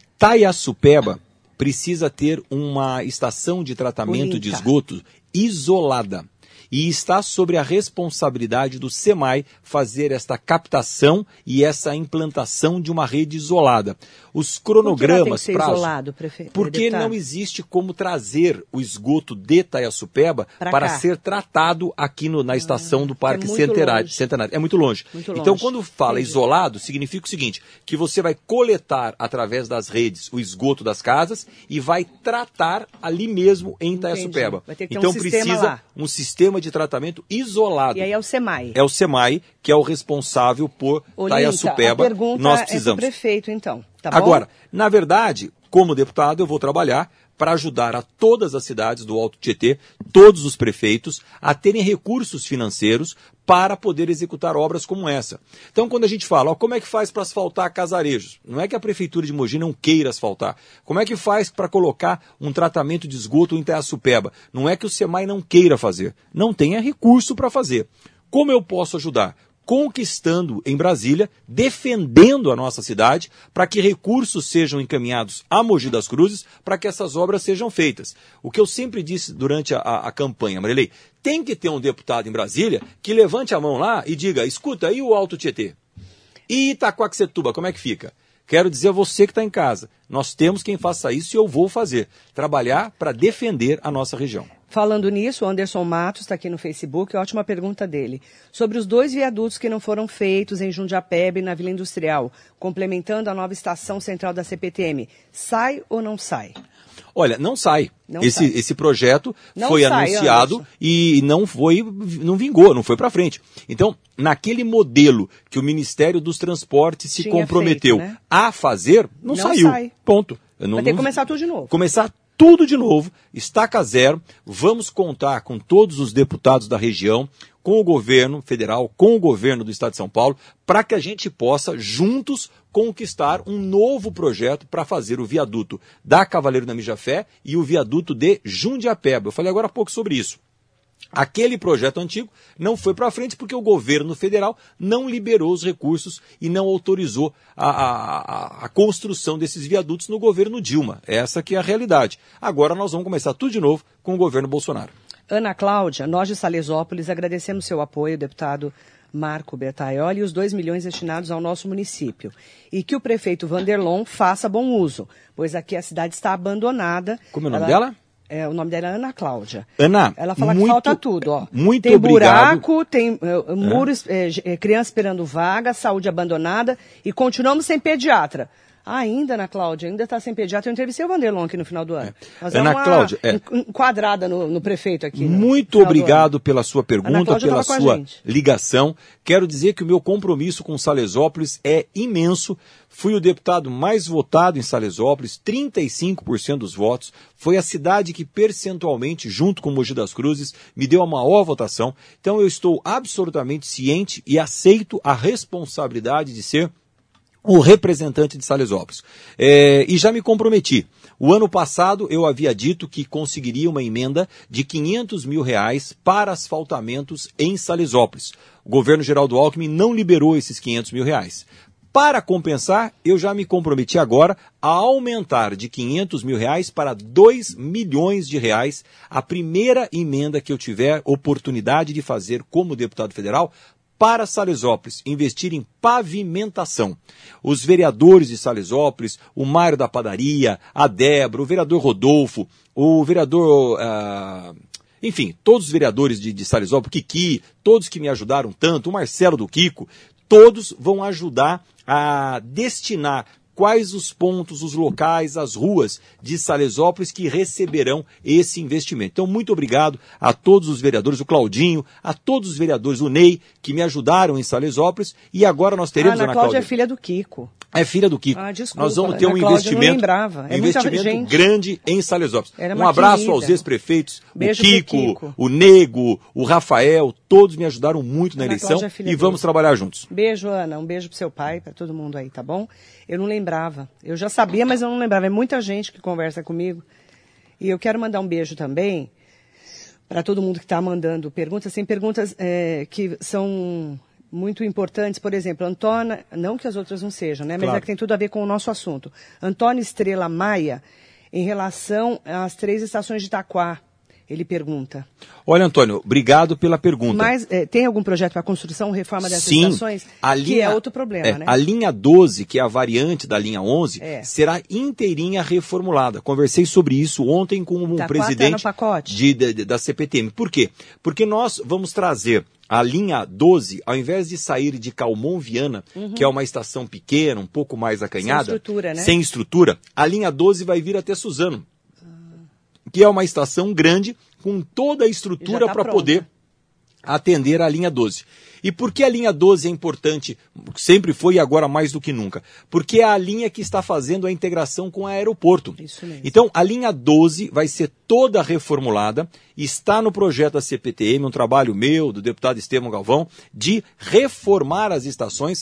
Itaiaçupeba precisa ter uma estação de tratamento de esgoto isolada. E está sobre a responsabilidade do SEMAI fazer esta captação e essa implantação de uma rede isolada. Os cronogramas... Por que prazo, isolado, prefeito? Porque não existe como trazer o esgoto de Itaiaçupeba para ser tratado aqui na estação do Parque Centenário. É muito longe. Então, quando fala isolado, significa o seguinte, que você vai coletar através das redes o esgoto das casas e vai tratar ali mesmo em Itaiaçupeba. Então, precisa um sistema de tratamento isolado. E aí é o SEMAI. É o SEMAI que é o responsável por Itaiaçupeba. A pergunta nós precisamos. É pro prefeito, então. Tá bom? Agora, na verdade, como deputado, eu vou trabalhar para ajudar a todas as cidades do Alto Tietê, todos os prefeitos, a terem recursos financeiros para poder executar obras como essa. Então, quando a gente fala, como é que faz para asfaltar Casarejos? Não é que a Prefeitura de Mogi não queira asfaltar. Como é que faz para colocar um tratamento de esgoto em Itaiaçupeba? Não é que o SEMAI não queira fazer. Não tenha recurso para fazer. Como eu posso ajudar? Conquistando em Brasília, defendendo a nossa cidade, para que recursos sejam encaminhados a Mogi das Cruzes, para que essas obras sejam feitas. O que eu sempre disse durante a campanha, Marilei, tem que ter um deputado em Brasília que levante a mão lá e diga, escuta, aí o Alto Tietê? E Itaquaquecetuba, como é que fica? Quero dizer a você que está em casa, nós temos quem faça isso e eu vou fazer. Trabalhar para defender a nossa região. Falando nisso, o Anderson Matos está aqui no Facebook, ótima pergunta dele. Sobre os 2 viadutos que não foram feitos em Jundiapeba e na Vila Industrial, complementando a nova estação central da CPTM, sai ou não sai? Olha, não sai. Esse projeto foi anunciado, Anderson, e não vingou, não foi para frente. Então, naquele modelo que o Ministério dos Transportes se comprometeu a fazer, não saiu. Sai. Ponto. Vai ter que começar tudo de novo. Começar tudo de novo, estaca zero, vamos contar com todos os deputados da região, com o governo federal, com o governo do estado de São Paulo, para que a gente possa, juntos, conquistar um novo projeto para fazer o viaduto da Cavaleiro da Mijafé e o viaduto de Jundiapeba. Eu falei agora há pouco sobre isso. Aquele projeto antigo não foi para frente porque o governo federal não liberou os recursos e não autorizou a construção desses viadutos no governo Dilma. Essa que é a realidade. Agora nós vamos começar tudo de novo com o governo Bolsonaro. Ana Cláudia, nós de Salesópolis agradecemos seu apoio, deputado Marco Bertaioli, e os 2 milhões destinados ao nosso município. E que o prefeito Vanderlon faça bom uso, pois aqui a cidade está abandonada. Como é o nome dela? O nome dela é Ana Cláudia. Ana, ela fala que falta tudo, ó. Muito tem obrigado. Buraco, tem muros, criança esperando vaga, saúde abandonada e continuamos sem pediatra. Ainda, Ana Cláudia, ainda está sem pediatra. Eu entrevistei o Vanderlon aqui no final do ano. Ana Cláudia, enquadrada no prefeito aqui. Muito obrigado pela sua pergunta, pela sua ligação. Quero dizer que o meu compromisso com Salesópolis é imenso. Fui o deputado mais votado em Salesópolis, 35% dos votos. Foi a cidade que percentualmente, junto com Mogi das Cruzes, me deu a maior votação. Então eu estou absolutamente ciente e aceito a responsabilidade de ser o representante de Salesópolis. E já me comprometi. O ano passado eu havia dito que conseguiria uma emenda de R$500 mil para asfaltamentos em Salesópolis. O governo Geraldo Alckmin não liberou esses R$500 mil. Para compensar, eu já me comprometi agora a aumentar de R$500 mil para R$2 milhões a primeira emenda que eu tiver oportunidade de fazer como deputado federal para Salesópolis, investir em pavimentação. Os vereadores de Salesópolis, o Mário da Padaria, a Débora, o vereador Rodolfo, o vereador... enfim, todos os vereadores de Salesópolis, o Kiki, todos que me ajudaram tanto, o Marcelo do Kiko, todos vão ajudar a destinar quais os pontos, os locais, as ruas de Salesópolis que receberão esse investimento. Então, muito obrigado a todos os vereadores, o Claudinho, a todos os vereadores, o Ney, que me ajudaram em Salesópolis, e agora nós teremos, Ana Cláudia é filha do Kiko. É filha do Kiko. Desculpa, nós vamos ter um investimento grande em Salesópolis. Um abraço aos ex-prefeitos, o Kiko, o Nego, o Rafael, todos me ajudaram muito na eleição e vamos trabalhar juntos. Beijo, Ana, um beijo pro seu pai, para todo mundo aí, tá bom? Eu não lembrava, eu já sabia, mas eu não lembrava. É muita gente que conversa comigo. E eu quero mandar um beijo também para todo mundo que está mandando perguntas, assim, perguntas que são muito importantes. Por exemplo, Antônia, não que as outras não sejam, né? Mas claro, é que tem tudo a ver com o nosso assunto. Antônio Estrela Maia, em relação às 3 estações de Itaquá, ele pergunta. Olha, Antônio, obrigado pela pergunta. Mas tem algum projeto para construção, reforma dessas estações? Que é outro problema, né? A linha 12, que é a variante da linha 11, será inteirinha reformulada. Conversei sobre isso ontem com o presidente da CPTM. Por quê? Porque nós vamos trazer a linha 12, ao invés de sair de Calmon Viana, que é uma estação pequena, um pouco mais acanhada, sem estrutura, né? Sem estrutura, a linha 12 vai vir até Suzano, que é uma estação grande, com toda a estrutura para poder atender a linha 12. E por que a linha 12 é importante? Sempre foi e agora mais do que nunca. Porque é a linha que está fazendo a integração com o aeroporto. Isso mesmo. Então, a linha 12 vai ser toda reformulada, está no projeto da CPTM, um trabalho meu, do deputado Estevão Galvão, de reformar as estações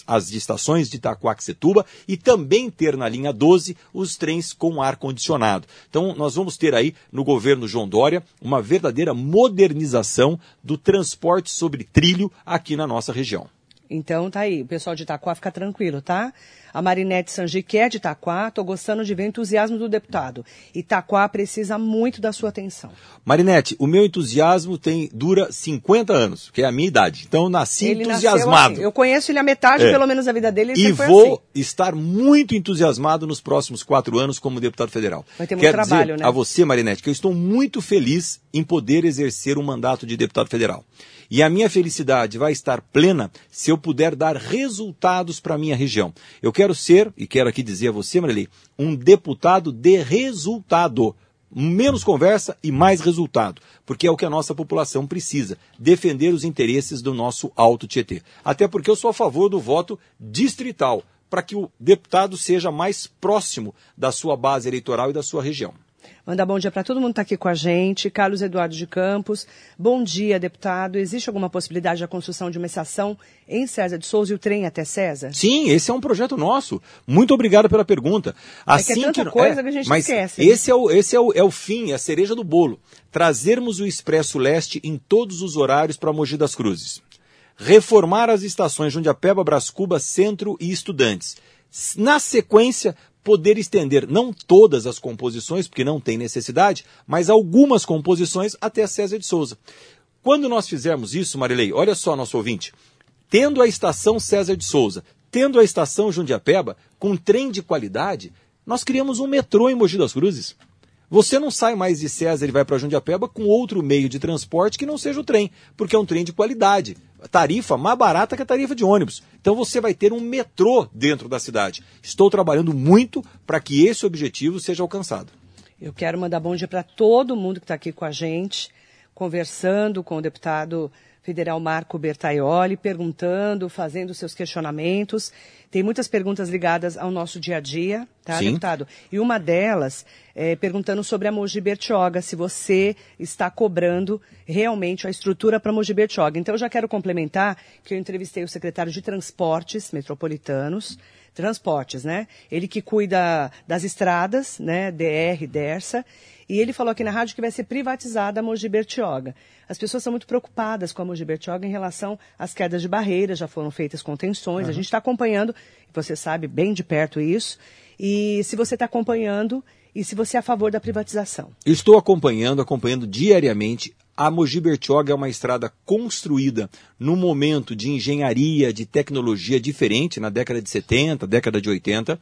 de Itaquaquecetuba e também ter na linha 12 os trens com ar-condicionado. Então, nós vamos ter aí, no governo João Dória, uma verdadeira modernização do transporte sobre trilho aqui na nossa região. Então tá aí, o pessoal de Itaquá fica tranquilo, tá? A Marinete Sangi, que é de Itaquá, tô gostando de ver o entusiasmo do deputado. Itaquá precisa muito da sua atenção. Marinete, o meu entusiasmo dura 50 anos, que é a minha idade. Então eu nasci entusiasmado. Assim. Eu conheço ele a metade, pelo menos, da vida dele. E vou estar muito entusiasmado nos próximos 4 anos como deputado federal. Vai ter muito trabalho, dizer né? A você, Marinete, que eu estou muito feliz em poder exercer um mandato de deputado federal. E a minha felicidade vai estar plena se eu puder dar resultados para a minha região. Eu quero ser, e quero aqui dizer a você, Marilei, um deputado de resultado. Menos conversa e mais resultado. Porque é o que a nossa população precisa. Defender os interesses do nosso Alto Tietê. Até porque eu sou a favor do voto distrital, para que o deputado seja mais próximo da sua base eleitoral e da sua região. Manda bom dia para todo mundo que está aqui com a gente. Carlos Eduardo de Campos. Bom dia, deputado. Existe alguma possibilidade da construção de uma estação em César de Souza e o trem até César? Sim, esse é um projeto nosso. Muito obrigado pela pergunta. Assim que é tanta coisa que a gente esquece. Esse é o fim, é a cereja do bolo. Trazermos o Expresso Leste em todos os horários para Mogi das Cruzes. Reformar as estações Jundiapeba, Brás Cubas, Centro e Estudantes. Na sequência, poder estender não todas as composições, porque não tem necessidade, mas algumas composições até César de Souza. Quando nós fizermos isso, Marilei, olha só, nosso ouvinte, tendo a estação César de Souza, tendo a estação Jundiapeba, com trem de qualidade, nós criamos um metrô em Mogi das Cruzes. Você não sai mais de César e vai para Jundiapeba com outro meio de transporte que não seja o trem, porque é um trem de qualidade. Tarifa mais barata que a tarifa de ônibus. Então você vai ter um metrô dentro da cidade. Estou trabalhando muito para que esse objetivo seja alcançado. Eu quero mandar bom dia para todo mundo que está aqui com a gente, conversando com o deputado federal Marco Bertaioli, perguntando, fazendo seus questionamentos. Tem muitas perguntas ligadas ao nosso dia a dia, tá, Sim. deputado? E uma delas é perguntando sobre a Mogi Bertioga, se você está cobrando realmente a estrutura para Mogi Bertioga. Então, eu já quero complementar que eu entrevistei o secretário de Transportes Metropolitanos, Transportes, né? Ele que cuida das estradas, né? DR, DERSA. E ele falou aqui na rádio que vai ser privatizada a Mogi Bertioga. As pessoas são muito preocupadas com a Mogi Bertioga em relação às quedas de barreiras, já foram feitas contenções. A gente está acompanhando, você sabe bem de perto isso. E se você está acompanhando e se você é a favor da privatização. Estou acompanhando diariamente. A Mogi Bertioga é uma estrada construída num momento de engenharia, de tecnologia diferente, na década de 70, década de 80.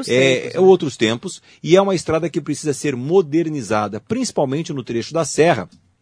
Outros tempos. E é uma estrada que precisa ser modernizada, principalmente no trecho da Serra,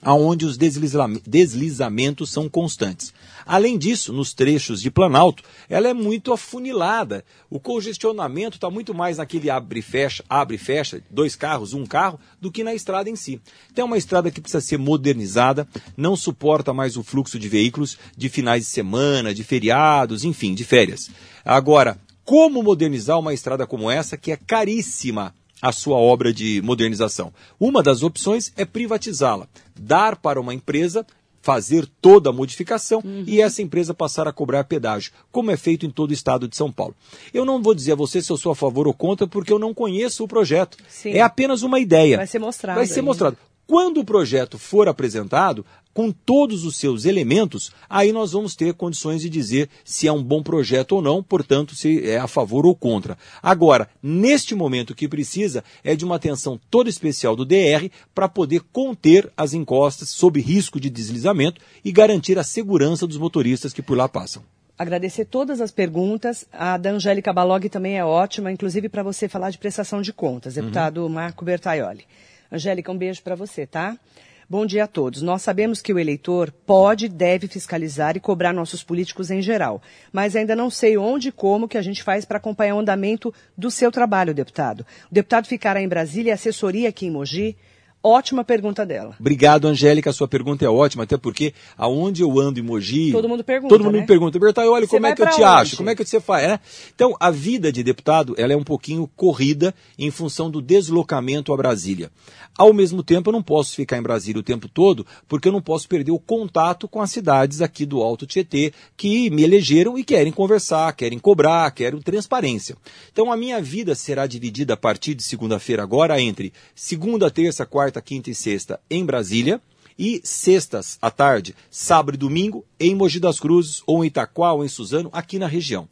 onde os deslizamentos são constantes. Além disso, nos trechos de Planalto, ela é muito afunilada. O congestionamento está muito mais naquele abre e fecha, 2 carros, 1 carro, do que na estrada em si. Então é uma estrada que precisa ser modernizada, não suporta mais o fluxo de veículos de finais de semana, de feriados, enfim, de férias. Agora, como modernizar uma estrada como essa, que é caríssima a sua obra de modernização? Uma das opções é privatizá-la, dar para uma empresa fazer toda a modificação e essa empresa passar a cobrar pedágio, como é feito em todo o estado de São Paulo. Eu não vou dizer a você se eu sou a favor ou contra, porque eu não conheço o projeto. Sim. É apenas uma ideia. Vai ser mostrado. Vai ser mostrado. Quando o projeto for apresentado, com todos os seus elementos, aí nós vamos ter condições de dizer se é um bom projeto ou não, portanto, se é a favor ou contra. Agora, neste momento, o que precisa é de uma atenção toda especial do DR para poder conter as encostas sob risco de deslizamento e garantir a segurança dos motoristas que por lá passam. Agradecer todas as perguntas. A da Angélica Balog também é ótima, inclusive para você falar de prestação de contas, deputado Marco Bertaioli. Angélica, um beijo para você, tá? Bom dia a todos. Nós sabemos que o eleitor pode e deve fiscalizar e cobrar nossos políticos em geral, mas ainda não sei onde e como que a gente faz para acompanhar o andamento do seu trabalho, deputado. O deputado ficará em Brasília e assessoria aqui em Mogi? Ótima pergunta dela. Obrigado, Angélica. A sua pergunta é ótima, até porque aonde eu ando em Mogi... Todo mundo pergunta, me pergunta, Bertaioli, como é que eu te acho? Como é que você faz? Né? Então, a vida de deputado, ela é um pouquinho corrida em função do deslocamento a Brasília. Ao mesmo tempo, eu não posso ficar em Brasília o tempo todo, porque eu não posso perder o contato com as cidades aqui do Alto Tietê, que me elegeram e querem conversar, querem cobrar, querem transparência. Então, a minha vida será dividida a partir de segunda-feira agora entre segunda, terça, quarta, quinta e sexta em Brasília e sextas à tarde, sábado e domingo em Mogi das Cruzes ou em Itaquá ou em Suzano, aqui na região.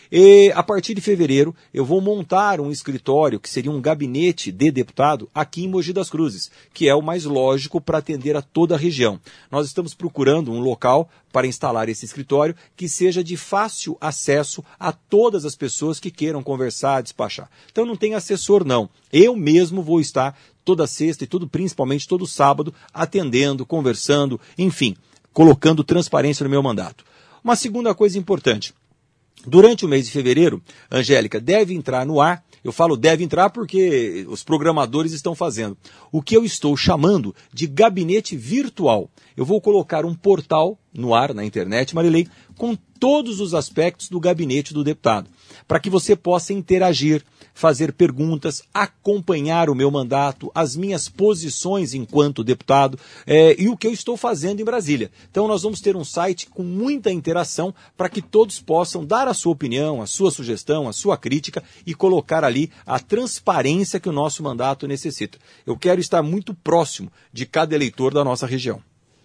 E a partir de fevereiro eu vou montar um escritório que seria um gabinete de deputado aqui em Mogi das Cruzes, que é o mais lógico para atender a toda a região. Nós estamos procurando um local para instalar esse escritório que seja de fácil acesso a todas as pessoas que queiram conversar, despachar. Então não tem assessor não. Eu mesmo vou estar toda sexta e principalmente todo sábado atendendo, conversando, enfim, colocando transparência no meu mandato. Uma segunda coisa importante. Durante o mês de fevereiro, Angélica, deve entrar no ar, eu falo deve entrar porque os programadores estão fazendo, o que eu estou chamando de gabinete virtual. Eu vou colocar um portal no ar, na internet, Marilei, com todos os aspectos do gabinete do deputado, para que você possa interagir, fazer perguntas, acompanhar o meu mandato, as minhas posições enquanto deputado e o que eu estou fazendo em Brasília. Então nós vamos ter um site com muita interação para que todos possam dar a sua opinião, a sua sugestão, a sua crítica e colocar ali a transparência que o nosso mandato necessita. Eu quero estar muito próximo de cada eleitor da nossa região.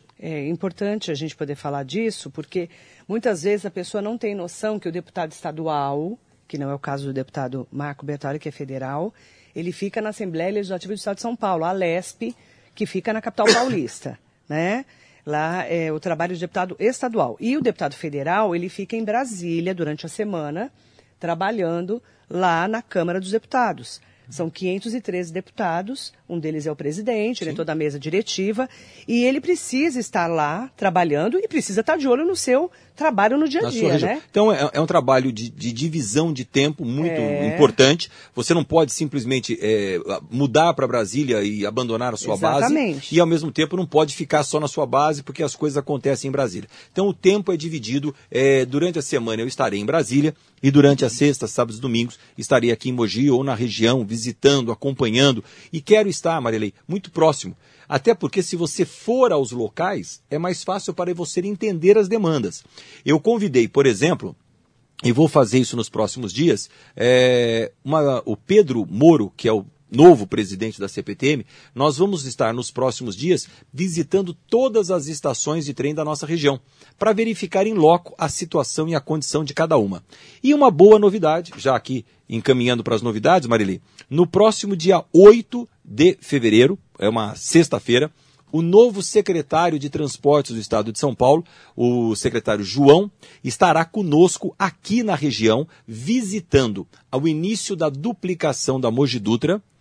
É importante a gente poder falar disso, porque muitas vezes a pessoa não tem noção que o deputado estadual, que não é o caso do deputado Marco Bertaioli, que é federal, ele fica na Assembleia Legislativa do Estado de São Paulo, a LESP, que fica na capital paulista, né? Lá é o trabalho do deputado estadual. E o deputado federal, ele fica em Brasília durante a semana, trabalhando lá na Câmara dos Deputados. São 513 deputados, um deles é o presidente, né, toda a mesa diretiva, e ele precisa estar lá trabalhando e precisa estar de olho no seu trabalho no dia a dia, né? Então é um trabalho de divisão de tempo muito importante. Você não pode simplesmente mudar para Brasília e abandonar a sua base e ao mesmo tempo não pode ficar só na sua base porque as coisas acontecem em Brasília. Então o tempo é dividido. Durante a semana eu estarei em Brasília e durante as sextas, sábados e domingos estarei aqui em Mogi ou na região visitando, acompanhando e quero estar, Marilei, muito próximo. Até porque se você for aos locais, é mais fácil para você entender as demandas. Eu convidei, por exemplo, e vou fazer isso nos próximos dias, o Pedro Moro, que é o novo presidente da CPTM, nós vamos estar nos próximos dias visitando todas as estações de trem da nossa região, para verificar em loco a situação e a condição de cada uma. E uma boa novidade, já aqui encaminhando para as novidades, Marilei, no próximo dia 8 de fevereiro, é uma sexta-feira, o novo secretário de Transportes do Estado de São Paulo, o secretário João, estará conosco aqui na região, visitando ao início da duplicação da Mogi Dutra,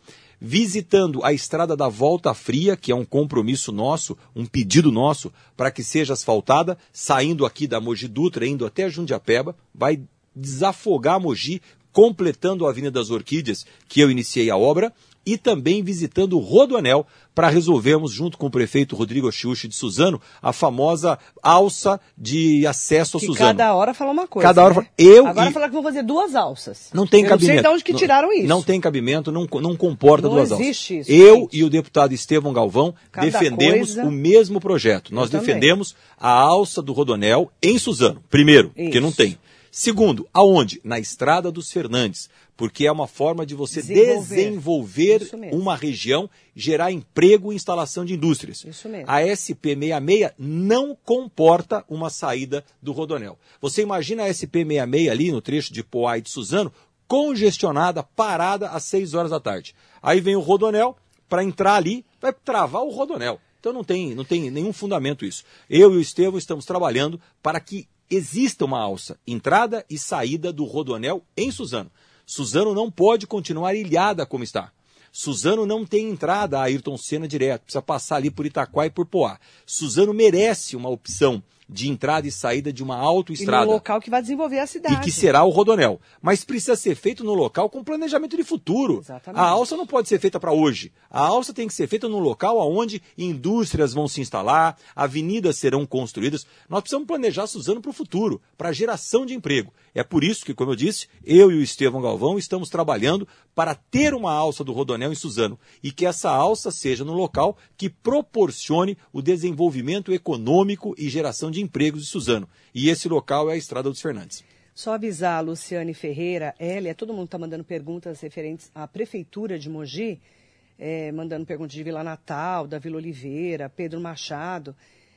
visitando a estrada da Volta Fria, que é um compromisso nosso, um pedido nosso, para que seja asfaltada, saindo aqui da Mogi Dutra, indo até Jundiapeba, vai desafogar Mogi, completando a Avenida das Orquídeas, que eu iniciei a obra, e também visitando o Rodoanel, para resolvermos, junto com o prefeito Rodrigo Ochiuchi de Suzano, a famosa alça de acesso a Suzano. Cada hora fala uma coisa. Cada hora né? Agora falaram que vão fazer 2 alças. Não tem cabimento. Não sei de onde que tiraram isso. Não tem cabimento, não comporta não 2 alças. Existe isso, Eu gente. e o deputado Estevão Galvão Cada defendemos coisa... o mesmo projeto. Nós defendemos a alça do Rodoanel em Suzano. Primeiro, porque não tem. Segundo, aonde? Na Estrada dos Fernandes, porque é uma forma de você desenvolver uma região, gerar emprego e instalação de indústrias. Isso mesmo. A SP66 não comporta uma saída do Rodoanel. Você imagina a SP66 ali no trecho de Poá e de Suzano, congestionada, parada às 6 horas da tarde. Aí vem o Rodoanel, para entrar ali, vai travar o Rodoanel. Então não tem nenhum fundamento isso. Eu e o Estevão estamos trabalhando para que exista uma alça, entrada e saída do Rodoanel em Suzano. Suzano não pode continuar ilhada como está. Suzano não tem entrada a Ayrton Senna direto, precisa passar ali por Itaquá e por Poá. Suzano merece uma opção de entrada e saída de uma autoestrada. E no local que vai desenvolver a cidade. E que será o Rodoanel. Mas precisa ser feito no local com planejamento de futuro. Exatamente. A alça não pode ser feita para hoje. A alça tem que ser feita num local onde indústrias vão se instalar, avenidas serão construídas. Nós precisamos planejar Suzano para o futuro, para a geração de emprego. É por isso que, como eu disse, eu e o Estevão Galvão estamos trabalhando para ter uma alça do Rodoanel em Suzano e que essa alça seja no local que proporcione o desenvolvimento econômico e geração de empregos de Suzano. E esse local é a Estrada dos Fernandes. Só avisar a Luciane Ferreira, Hélia, todo mundo está mandando perguntas referentes à Prefeitura de Mogi, mandando perguntas de Vila Natal, da Vila Oliveira, Pedro Machado.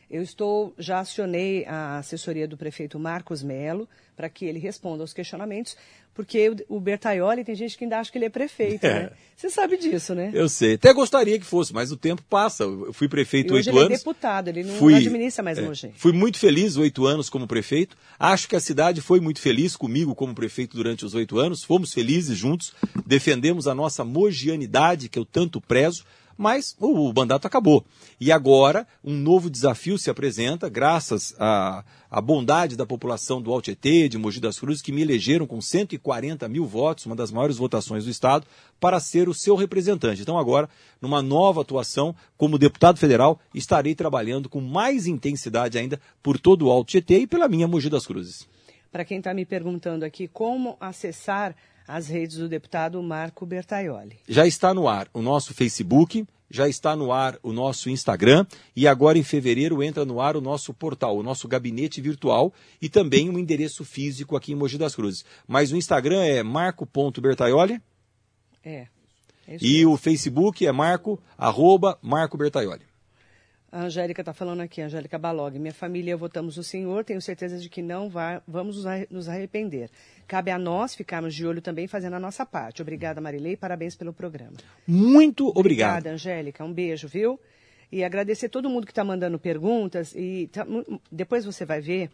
Já acionei a assessoria do prefeito Marcos Melo para que ele responda aos questionamentos, porque o Bertaioli, tem gente que ainda acha que ele é prefeito, né? Você sabe disso, né? Eu sei. Até gostaria que fosse, mas o tempo passa. Eu fui prefeito 8 anos. Ele é deputado, ele não administra mais Mogi. Fui muito feliz 8 anos como prefeito. Acho que a cidade foi muito feliz comigo como prefeito durante os 8 anos. Fomos felizes juntos, defendemos a nossa mogianidade, que eu tanto prezo. Mas o mandato acabou. E agora um novo desafio se apresenta, graças à bondade da população do Alto Tietê, de Mogi das Cruzes, que me elegeram com 140 mil votos, uma das maiores votações do Estado, para ser o seu representante. Então agora, numa nova atuação, como deputado federal, estarei trabalhando com mais intensidade ainda por todo o Alto Tietê e pela minha Mogi das Cruzes. Para quem está me perguntando aqui, como acessar as redes do deputado Marco Bertaioli? Já está no ar o nosso Facebook, já está no ar o nosso Instagram e agora em fevereiro entra no ar o nosso portal, o nosso gabinete virtual e também um endereço físico aqui em Mogi das Cruzes. Mas o Instagram é marco.bertaioli. E o Facebook é @Marco Bertaioli. A Angélica está falando aqui, Angélica Balog. Minha família e eu votamos no senhor, tenho certeza de que não vamos nos arrepender. Cabe a nós ficarmos de olho também fazendo a nossa parte. Obrigada, Marilei, parabéns pelo programa. Muito obrigado. Obrigada, Angélica, um beijo, viu? E agradecer todo mundo que está mandando perguntas. E depois você vai ver,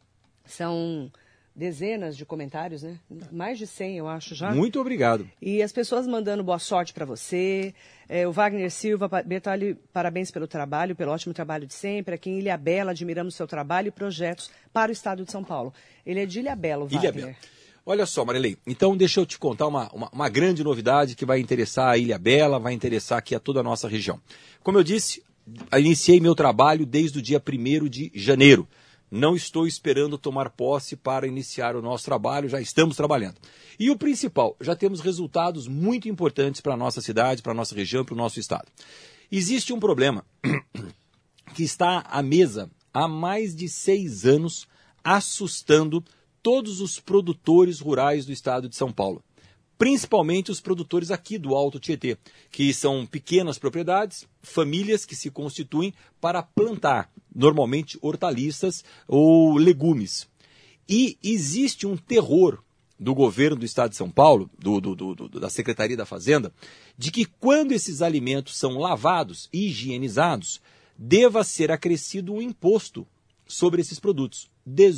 são dezenas de comentários, né? Mais de 100, eu acho, já. Muito obrigado. E as pessoas mandando boa sorte para você. O Wagner Silva, Bertaioli, parabéns pelo trabalho, pelo ótimo trabalho de sempre. Aqui em Ilhabela, admiramos o seu trabalho e projetos para o estado de São Paulo. Ele é de Ilhabela, o Wagner. Ilhabela. Olha só, Marilei, então deixa eu te contar uma grande novidade que vai interessar a Ilhabela, vai interessar aqui a toda a nossa região. Como eu disse, iniciei meu trabalho desde o dia 1º de janeiro. Não estou esperando tomar posse para iniciar o nosso trabalho, já estamos trabalhando. E o principal, já temos resultados muito importantes para a nossa cidade, para a nossa região, para o nosso estado. Existe um problema que está à mesa há mais de 6 anos, assustando todos os produtores rurais do estado de São Paulo. Principalmente os produtores aqui do Alto Tietê, que são pequenas propriedades, famílias que se constituem para plantar, normalmente hortaliças ou legumes. E existe um terror do governo do estado de São Paulo, da Secretaria da Fazenda, de que quando esses alimentos são lavados e higienizados, deva ser acrescido um imposto sobre esses produtos,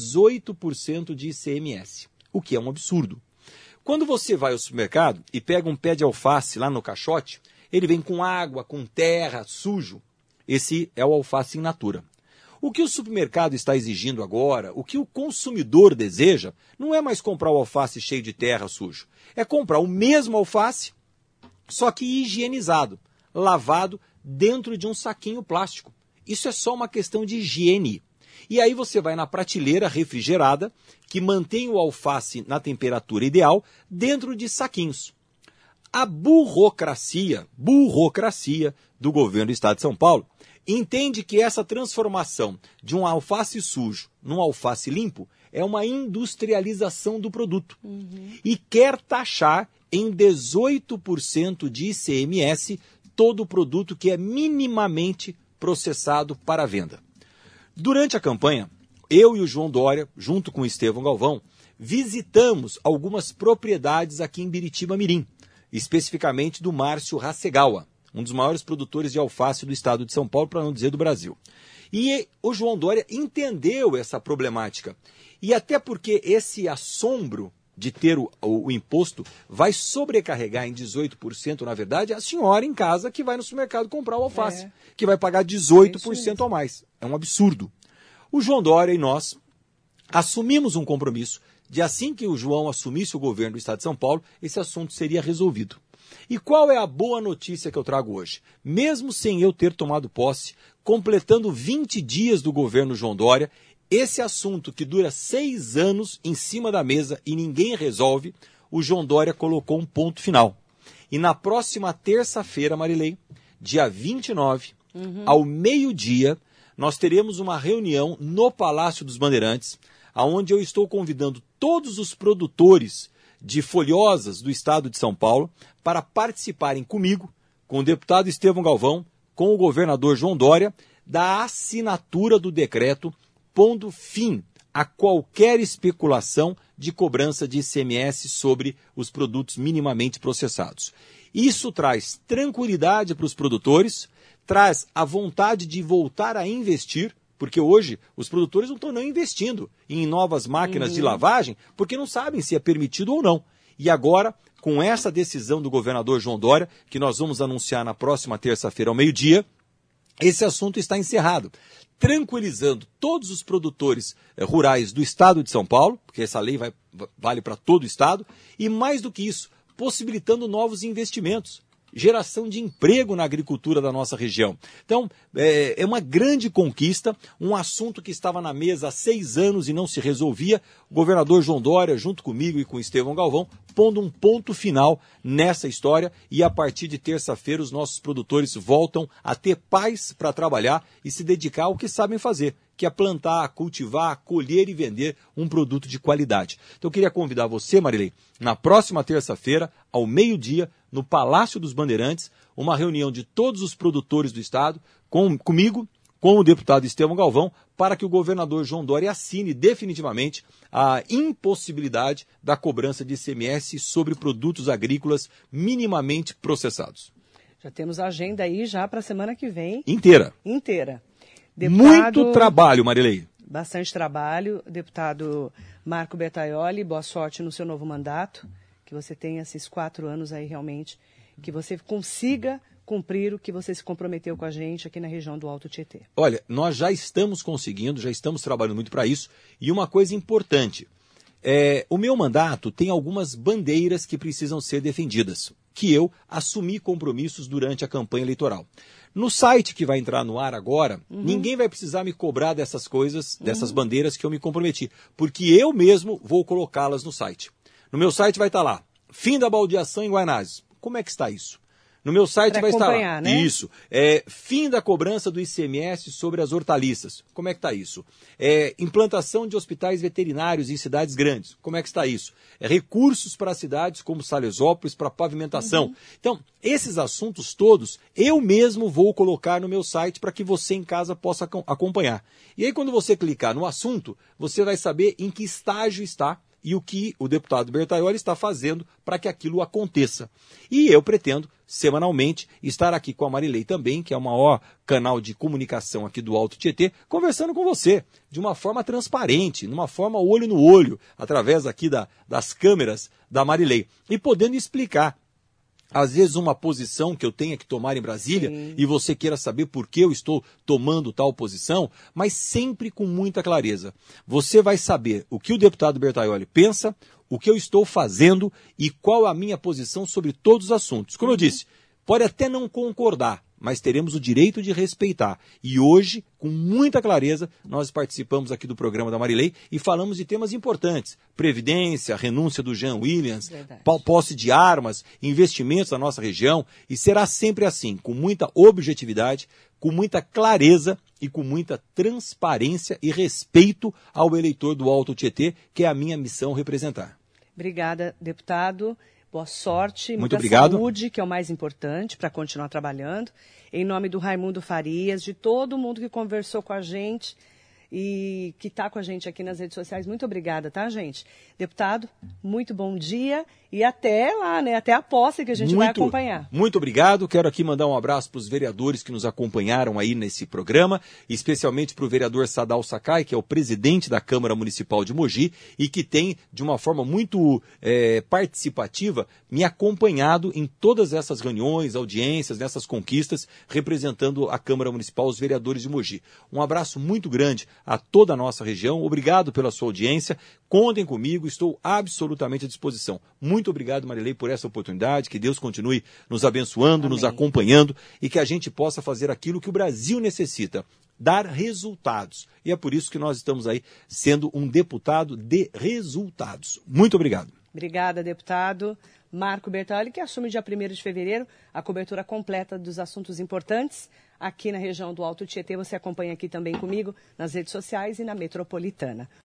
18% de ICMS, o que é um absurdo. Quando você vai ao supermercado e pega um pé de alface lá no caixote, ele vem com água, com terra, sujo. Esse é o alface in natura. O que o supermercado está exigindo agora, o que o consumidor deseja, não é mais comprar o alface cheio de terra, sujo. É comprar o mesmo alface, só que higienizado, lavado dentro de um saquinho plástico. Isso é só uma questão de higiene. E aí você vai na prateleira refrigerada, que mantém o alface na temperatura ideal, dentro de saquinhos. A burocracia do governo do estado de São Paulo entende que essa transformação de um alface sujo num alface limpo é uma industrialização do produto. E quer taxar em 18% de ICMS todo produto que é minimamente processado para venda. Durante a campanha, eu e o João Dória, junto com o Estevão Galvão, visitamos algumas propriedades aqui em Biritiba-Mirim, especificamente do Márcio Hasegawa, um dos maiores produtores de alface do estado de São Paulo, para não dizer do Brasil. E o João Dória entendeu essa problemática. E até porque esse assombro de ter o imposto vai sobrecarregar em 18%, na verdade, a senhora em casa que vai no supermercado comprar o alface, que vai pagar 18% a mais. É um absurdo. O João Dória e nós assumimos um compromisso de assim que o João assumisse o governo do estado de São Paulo, esse assunto seria resolvido. E qual é a boa notícia que eu trago hoje? Mesmo sem eu ter tomado posse, completando 20 dias do governo João Dória, esse assunto que dura 6 anos em cima da mesa e ninguém resolve, o João Dória colocou um ponto final. E na próxima terça-feira, Marilei, dia 29, ao meio-dia, nós teremos uma reunião no Palácio dos Bandeirantes, onde eu estou convidando todos os produtores de folhosas do estado de São Paulo para participarem comigo, com o deputado Estevão Galvão, com o governador João Dória, da assinatura do decreto pondo fim a qualquer especulação de cobrança de ICMS sobre os produtos minimamente processados. Isso traz tranquilidade para os produtores, traz a vontade de voltar a investir, porque hoje os produtores não estão investindo em novas máquinas de lavagem, porque não sabem se é permitido ou não. E agora, com essa decisão do governador João Dória, que nós vamos anunciar na próxima terça-feira ao meio-dia, esse assunto está encerrado, tranquilizando todos os produtores rurais do estado de São Paulo, porque essa lei vale para todo o estado, e mais do que isso, possibilitando novos investimentos. Geração de emprego na agricultura da nossa região. Então, é uma grande conquista, um assunto que estava na mesa há 6 anos e não se resolvia. O governador João Dória, junto comigo e com o Estevão Galvão, pondo um ponto final nessa história, e a partir de terça-feira os nossos produtores voltam a ter paz para trabalhar e se dedicar ao que sabem fazer, que é plantar, cultivar, colher e vender um produto de qualidade. Então eu queria convidar você, Marilei, na próxima terça-feira, ao meio-dia, no Palácio dos Bandeirantes, uma reunião de todos os produtores do estado, comigo, com o deputado Estevão Galvão, para que o governador João Dória assine definitivamente a impossibilidade da cobrança de ICMS sobre produtos agrícolas minimamente processados. Já temos a agenda aí já para a semana que vem. Inteira. Deputado, muito trabalho, Marilei. Bastante trabalho. Deputado Marco Bertaioli, boa sorte no seu novo mandato. Que você tenha esses 4 anos aí realmente, que você consiga cumprir o que você se comprometeu com a gente aqui na região do Alto Tietê. Olha, nós já estamos conseguindo, já estamos trabalhando muito para isso. E uma coisa importante, o meu mandato tem algumas bandeiras que precisam ser defendidas, que eu assumi compromissos durante a campanha eleitoral. No site que vai entrar no ar agora, ninguém vai precisar me cobrar dessas coisas, dessas bandeiras que eu me comprometi, porque eu mesmo vou colocá-las no site. No meu site vai estar lá, fim da baldeação em Guaianazes. Como é que está isso? No meu site vai estar lá, né? Isso, fim da cobrança do ICMS sobre as hortaliças. Como é que está isso? Implantação de hospitais veterinários em cidades grandes. Como é que está isso? Recursos para cidades como Salesópolis para pavimentação. Então, esses assuntos todos, eu mesmo vou colocar no meu site para que você em casa possa acompanhar. E aí, quando você clicar no assunto, você vai saber em que estágio está e o que o deputado Bertaioli está fazendo para que aquilo aconteça. E eu pretendo, semanalmente, estar aqui com a Marilei também, que é o maior canal de comunicação aqui do Alto Tietê, conversando com você, de uma forma transparente, numa forma olho no olho, através aqui das câmeras da Marilei, e podendo explicar às vezes uma posição que eu tenha que tomar em Brasília, sim, e você queira saber por que eu estou tomando tal posição, mas sempre com muita clareza. Você vai saber o que o deputado Bertaioli pensa, o que eu estou fazendo e qual a minha posição sobre todos os assuntos. Como eu disse, pode até não concordar, mas teremos o direito de respeitar. E hoje, com muita clareza, nós participamos aqui do programa da Marilei e falamos de temas importantes. Previdência, renúncia do Jean Williams, posse de armas, investimentos na nossa região. E será sempre assim, com muita objetividade, com muita clareza e com muita transparência e respeito ao eleitor do Alto Tietê, que é a minha missão representar. Obrigada, deputado. Boa sorte, muito obrigado. Saúde, que é o mais importante para continuar trabalhando. Em nome do Raimundo Farias, de todo mundo que conversou com a gente e que está com a gente aqui nas redes sociais. Muito obrigada, tá, gente? Deputado, muito bom dia e até lá, né? Até a posse que a gente vai acompanhar. Muito obrigado. Quero aqui mandar um abraço para os vereadores que nos acompanharam aí nesse programa, especialmente para o vereador Sadal Sakai, que é o presidente da Câmara Municipal de Mogi e que tem, de uma forma muito participativa, me acompanhado em todas essas reuniões, audiências, nessas conquistas, representando a Câmara Municipal, os vereadores de Mogi. Um abraço muito grande a toda a nossa região. Obrigado pela sua audiência. Contem comigo, estou absolutamente à disposição. Muito obrigado, Marilei, por essa oportunidade. Que Deus continue nos abençoando, amém, nos acompanhando e que a gente possa fazer aquilo que o Brasil necessita, dar resultados. E é por isso que nós estamos aí sendo um deputado de resultados. Muito obrigado. Obrigada, deputado Marco Bertaioli, que assume dia 1º de fevereiro a cobertura completa dos assuntos importantes aqui na região do Alto Tietê. Você acompanha aqui também comigo nas redes sociais e na Metropolitana.